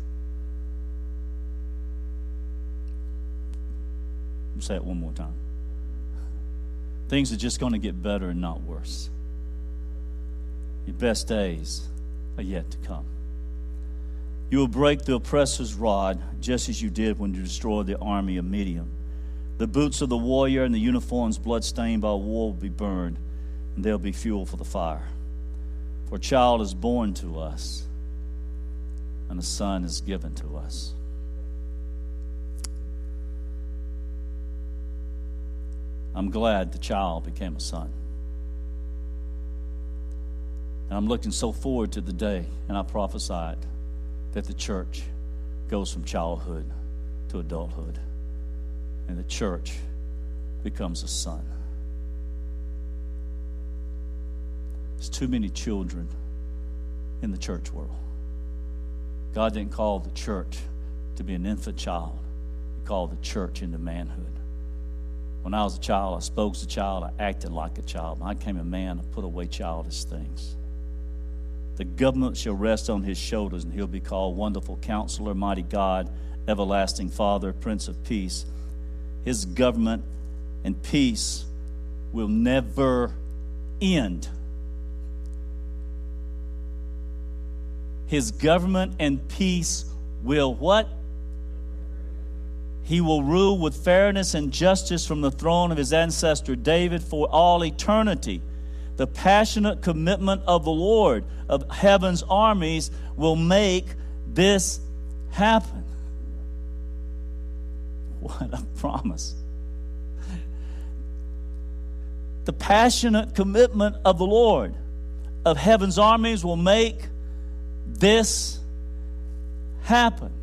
I'll say it one more time. Things are just going to get better and not worse. Your best days are yet to come. You will break the oppressor's rod, just as you did when you destroyed the army of Midian. The boots of the warrior and the uniforms blood-stained by war will be burned, and they'll be fuel for the fire. For a child is born to us, and a son is given to us. I'm glad the child became a son. And I'm looking so forward to the day, and I prophesied that the church goes from childhood to adulthood. And the church becomes a son. There's too many children in the church world. God didn't call the church to be an infant child. He called the church into manhood. When I was a child, I spoke as a child, I acted like a child. When I became a man, I put away childish things. The government shall rest on his shoulders, and he'll be called Wonderful Counselor, Mighty God, Everlasting Father, Prince of Peace. His government and peace will never end. His government and peace will what? He will rule with fairness and justice from the throne of his ancestor David for all eternity. The passionate commitment of the Lord of heaven's armies will make this happen. What a promise. The passionate commitment of the Lord of heaven's armies will make this happen.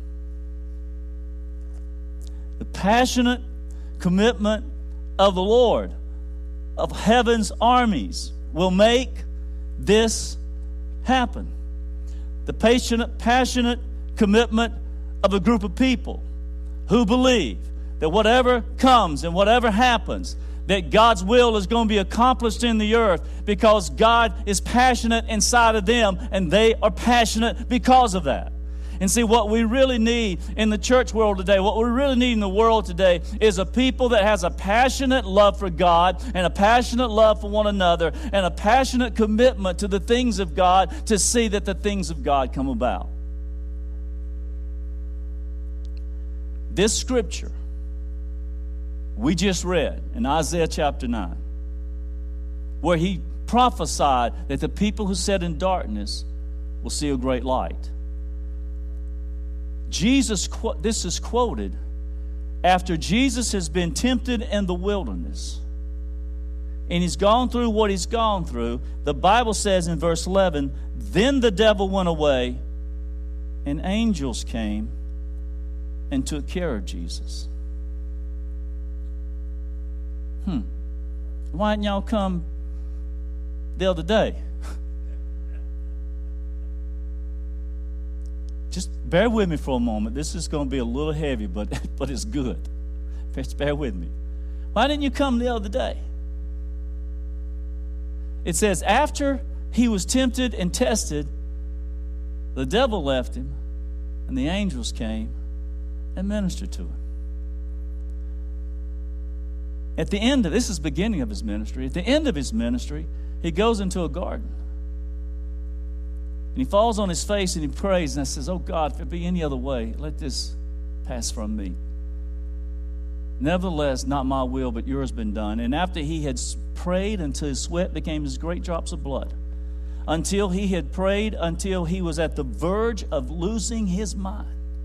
The passionate commitment of the Lord of heaven's armies will make this happen. The passionate, passionate commitment of a group of people who believe that whatever comes and whatever happens, that God's will is going to be accomplished in the earth because God is passionate inside of them and they are passionate because of that. And see, what we really need in the church world today, what we really need in the world today is a people that has a passionate love for God and a passionate love for one another and a passionate commitment to the things of God to see that the things of God come about. This scripture we just read in Isaiah chapter nine, where he prophesied that the people who sat in darkness will see a great light. Jesus, this is quoted after Jesus has been tempted in the wilderness. And he's gone through what he's gone through. The Bible says in verse eleven, then the devil went away and angels came and took care of Jesus. Hmm. Why didn't y'all come the other day? Just bear with me for a moment. This is going to be a little heavy, but, but it's good. Just bear with me. Why didn't you come the other day? It says, after he was tempted and tested, the devil left him, and the angels came and ministered to him. At the end of this is the beginning of his ministry. At the end of his ministry, he goes into a garden. And he falls on his face and he prays and says, oh God, if there be any other way, let this pass from me. Nevertheless, not my will, but yours been done. And after he had prayed until his sweat became as great drops of blood, until he had prayed until he was at the verge of losing his mind.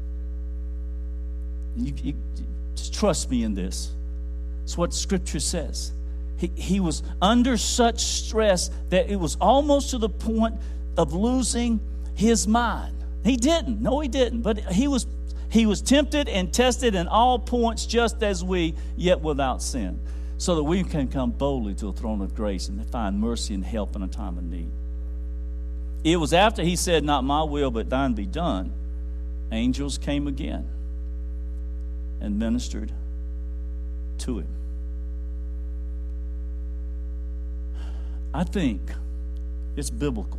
You, you, just trust me in this. It's what Scripture says. He, he was under such stress that it was almost to the point of losing his mind. He didn't. No, he didn't. But he was he was tempted and tested in all points just as we, yet without sin, so that we can come boldly to the throne of grace and find mercy and help in a time of need. It was after he said, not my will, but thine be done, angels came again and ministered to him. I think it's biblical.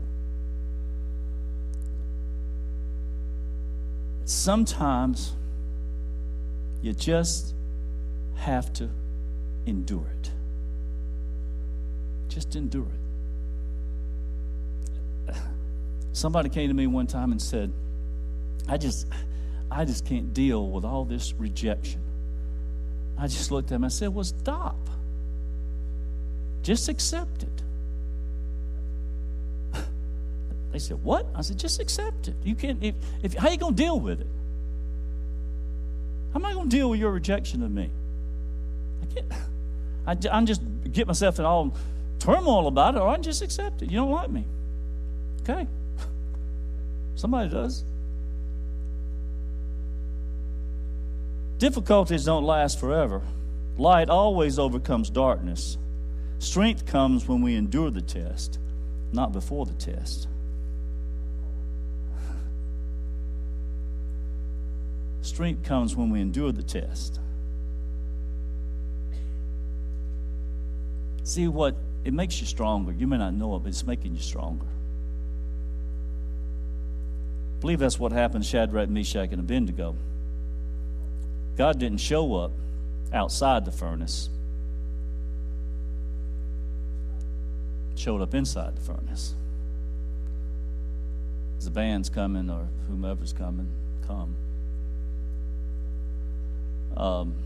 Sometimes you just have to endure it. Just endure it. Somebody came to me one time and said, I just I just can't deal with all this rejection. I just looked at him and I said, well, stop. Just accept it. They said, what? I said, just accept it. You can't, if, if, how are you going to deal with it? How am I going to deal with your rejection of me? I can't. I, I'm just get myself in all turmoil about it, or I just accept it. You don't like me. Okay. Somebody does. Difficulties don't last forever. Light always overcomes darkness. Strength comes when we endure the test, not before the test. Strength comes when we endure the test. See what? It makes you stronger. You may not know it, but it's making you stronger. I believe that's what happened to Shadrach, Meshach, and Abednego. God didn't show up outside the furnace. Showed up inside the furnace. As the band's coming or whomever's coming, come. Um,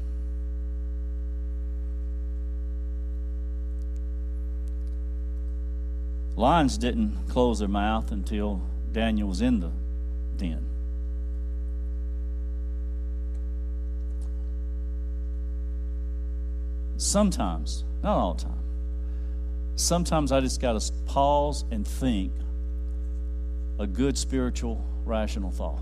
lions didn't close their mouth until Daniel was in the den. Sometimes, not all the time, sometimes I just got to pause and think a good spiritual, rational thought.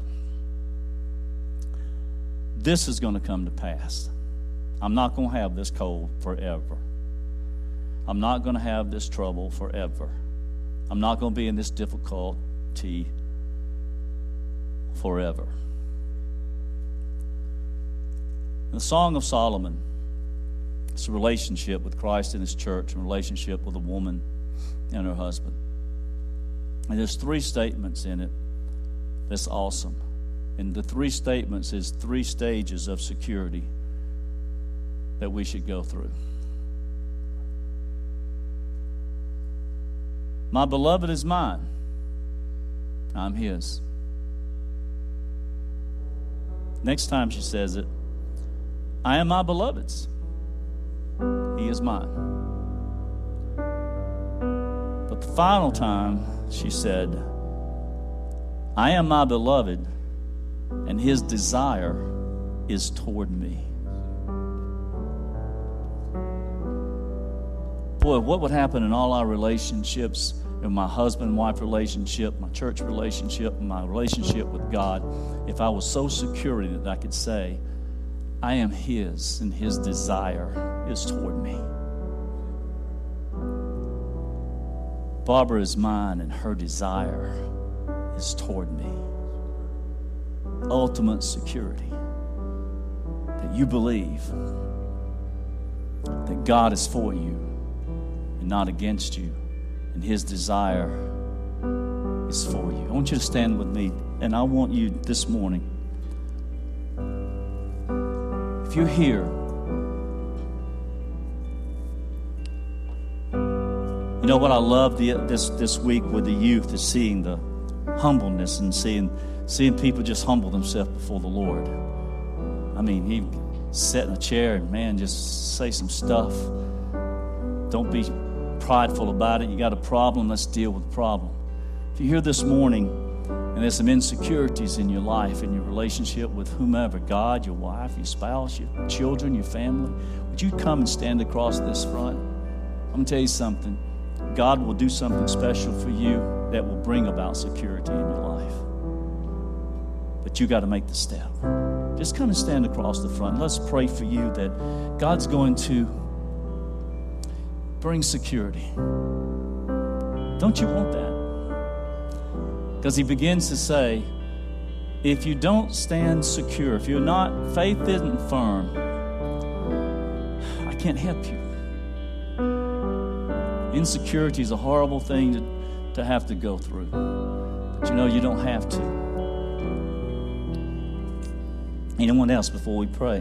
This is going to come to pass. I'm not going to have this cold forever. I'm not going to have this trouble forever. I'm not going to be in this difficulty forever. The Song of Solomon, it's a relationship with Christ and His church, a relationship with a woman and her husband. And there's three statements in it that's awesome. And the three statements is three stages of security that we should go through. My beloved is mine. I'm his. Next time she says it, I am my beloved's. He is mine. But the final time she said, I am my beloved, and his desire is toward me. Boy, what would happen in all our relationships, in my husband-wife relationship, my church relationship, my relationship with God, if I was so secure in it that I could say, I am his, and his desire is toward me. Barbara is mine, and her desire is toward me. Ultimate security that you believe that God is for you and not against you, and his desire is for you. I want you to stand with me, and I want you this morning, if you're here, you know what I love the, this this week with the youth is seeing the humbleness and seeing seeing people just humble themselves before the Lord. I mean, he sat in a chair and, man, just say some stuff. Don't be prideful about it. You got a problem, let's deal with the problem. If you're here this morning and there's some insecurities in your life, in your relationship with whomever, God, your wife, your spouse, your children, your family, would you come and stand across this front? I'm going to tell you something. God will do something special for you that will bring about security in your life. But you got to make the step. Just come and stand across the front. Let's pray for you that God's going to bring security. Don't you want that? Because he begins to say, if you don't stand secure, if you're not, faith isn't firm, I can't help you. Insecurity is a horrible thing to, to have to go through. But you know, you don't have to. Anyone else before we pray?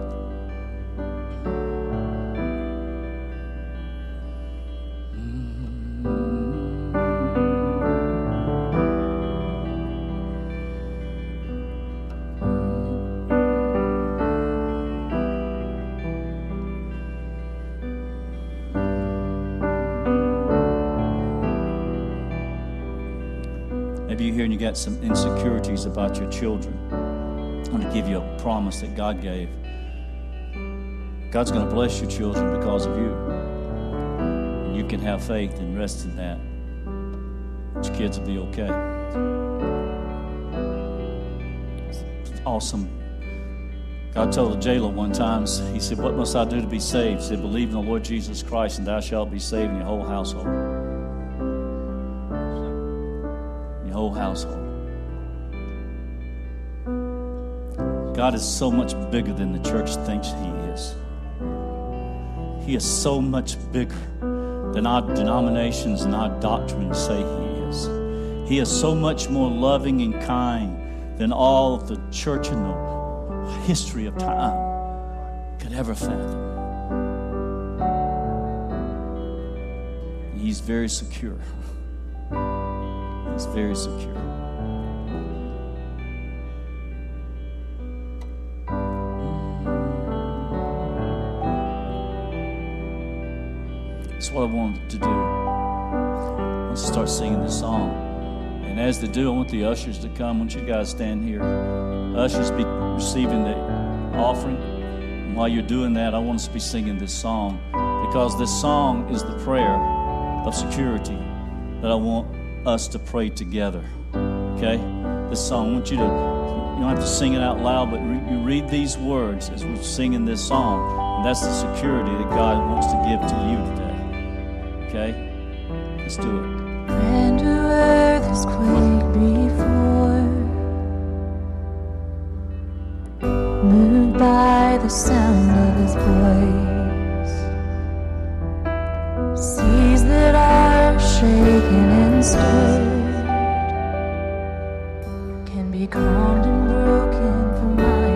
Maybe you're here and you got some insecurities about your children. I want to give you a promise that God gave. God's going to bless your children because of you. And you can have faith and rest in that. Your kids will be okay. It's awesome. God told a jailer one time, he said, what must I do to be saved? He said, believe in the Lord Jesus Christ and thou shalt be saved in your whole household. Your whole household. God is so much bigger than the church thinks he is. He is so much bigger than our denominations and our doctrines say he is. He is so much more loving and kind than all of the church in the history of time could ever fathom. He's very secure. He's very secure. That's what I wanted to do. I want to start singing this song. And as they do, I want the ushers to come. I want you guys to stand here. Ushers be receiving the offering. And while you're doing that, I want us to be singing this song, because this song is the prayer of security that I want us to pray together. Okay? This song, I want you to, you don't have to sing it out loud, but re- you read these words as we're singing this song, and that's the security that God wants to give to you today. Okay? Let's do it. Ran to earth as quake before, moved by the sound of his voice. Seas that are shaken and stirred can be calmed and broken from my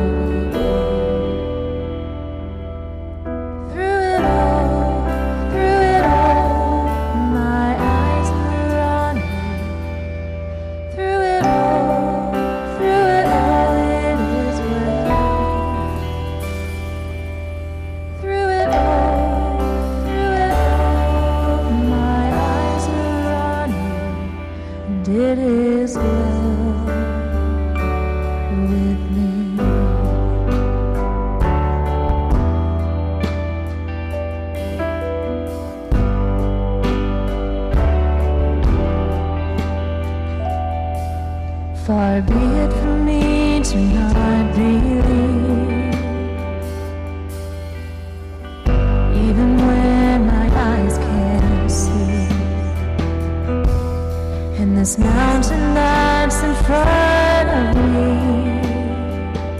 word. Through it all, through it all, my eyes were on you. Through it all, through it all, it is well. Through it all, through it all, my eyes were on you, and it is well with me. Far be it from me to not believe, even when my eyes can't see. And this mountain that's in front of me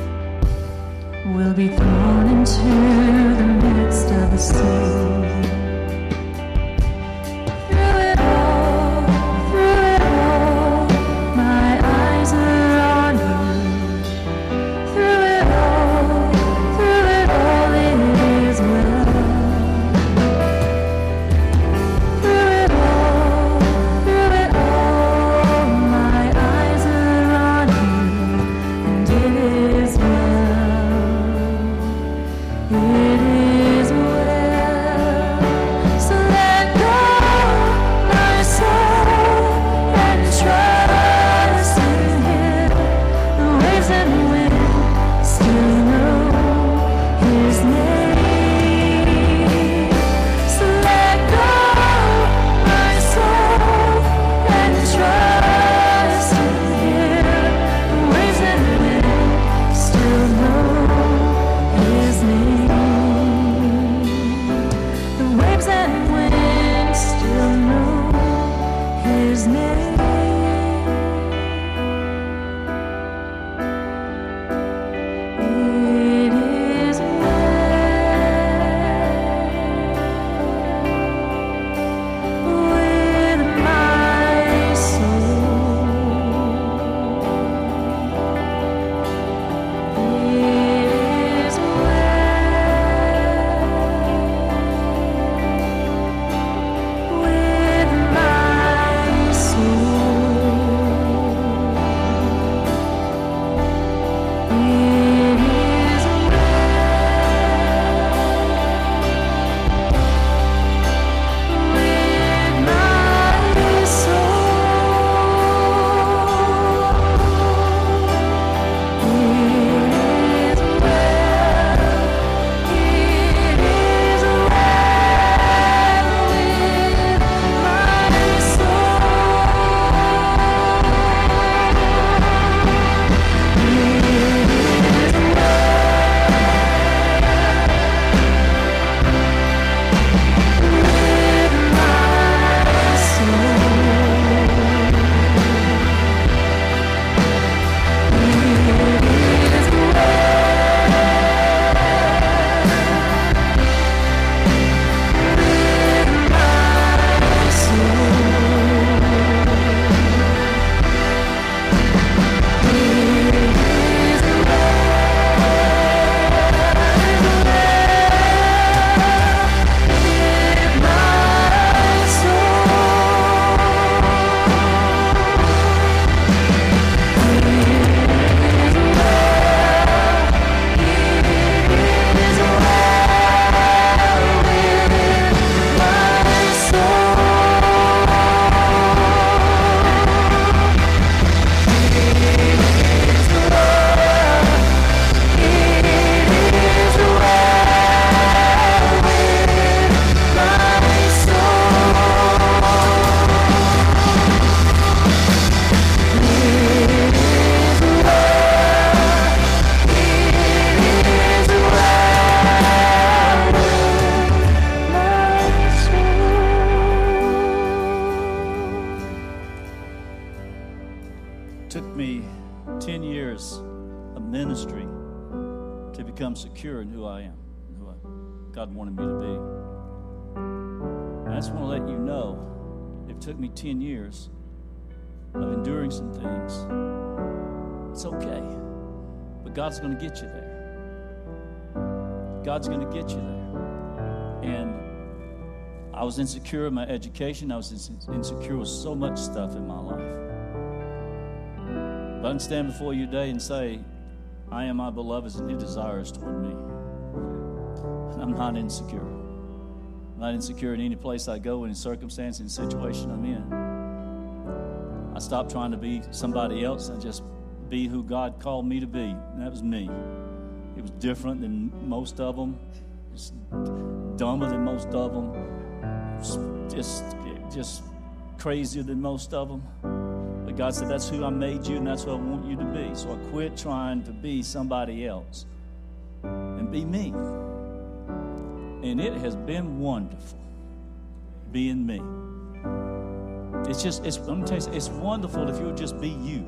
ministry to become secure in who I am, who I, God wanted me to be. I just want to let you know, it took me ten years of enduring some things. It's okay, but God's going to get you there. God's going to get you there. And I was insecure in my education. I was insecure with so much stuff in my life. But I can stand before you today and say, I am my beloved's and His desires toward me. And I'm not insecure. I'm not insecure in any place I go, in any circumstance, in situation I'm in. I stopped trying to be somebody else and just be who God called me to be. And that was me. It was different than most of them. Just dumber than most of them. Just, just crazier than most of them. But God said, that's who I made you and that's who I want you to be. So I quit trying to be somebody else and be me. And it has been wonderful being me. It's just, it's, let me tell you, it's wonderful if you'll just be you.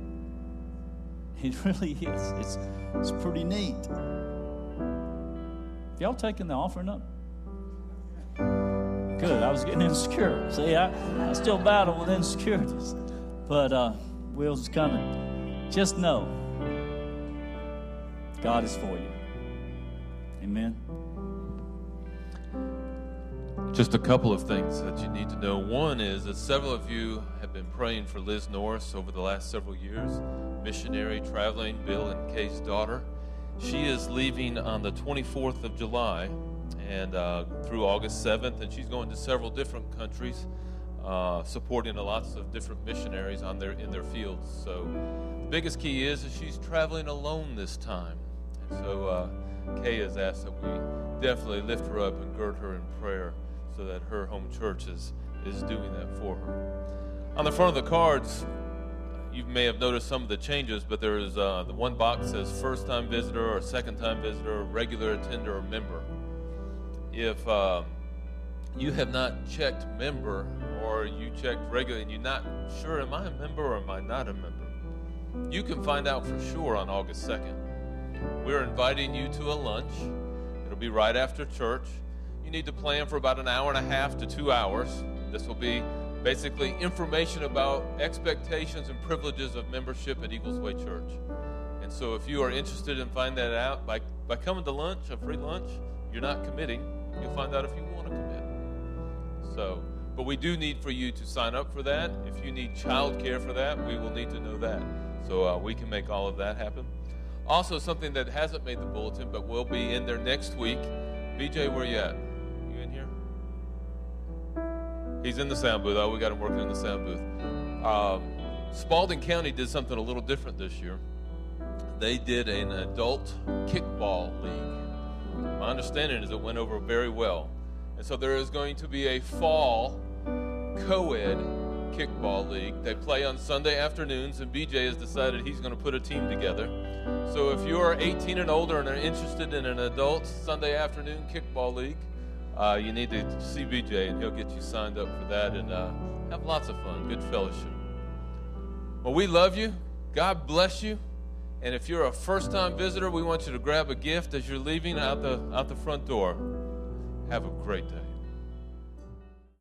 It really is. It's, it's pretty neat. Y'all taking the offering up? Good. I was getting insecure. See, I, I still battle with insecurities. But uh, we'll just kind of, just know God is for you. Amen. Just a couple of things that you need to know. One is that several of you have been praying for Liz Norris over the last several years. Missionary, traveling, Bill and Kay's daughter. She is leaving on the twenty-fourth of July and uh, through August seventh, and she's going to several different countries, uh, supporting lots of different missionaries on their in their fields. So the biggest key is that she's traveling alone this time. And so uh, Kay has asked that we definitely lift her up and gird her in prayer so that her home church is, is doing that for her. On the front of the cards, you may have noticed some of the changes, but there is uh, the one box says first-time visitor or second-time visitor, regular attender, or member. If uh, you have not checked member or you checked regular and you're not sure, am I a member or am I not a member? You can find out for sure on August second. We're inviting you to a lunch. It'll be right after church. You need to plan for about an hour and a half to two hours. This will be basically information about expectations and privileges of membership at Eagles Way Church. And so if you are interested in finding that out, by, by coming to lunch, a free lunch, you're not committing. You'll find out if you want to commit. So, but we do need for you to sign up for that. If you need child care for that, we will need to know that. So uh, we can make all of that happen. Also, something that hasn't made the bulletin, but will be in there next week. B J, where you at? You in here? He's in the sound booth. Oh, we got him working in the sound booth. Um, Spalding County did something a little different this year. They did an adult kickball league. My understanding is it went over very well. And so there is going to be a fall co-ed kickball league. They play on Sunday afternoons, and B J has decided he's going to put a team together. So if you are eighteen and older and are interested in an adult Sunday afternoon kickball league, uh, you need to see B J, and he'll get you signed up for that and uh, have lots of fun, good fellowship. Well, we love you. God bless you. And if you're a first-time visitor, we want you to grab a gift as you're leaving out the out the front door. Have a great day.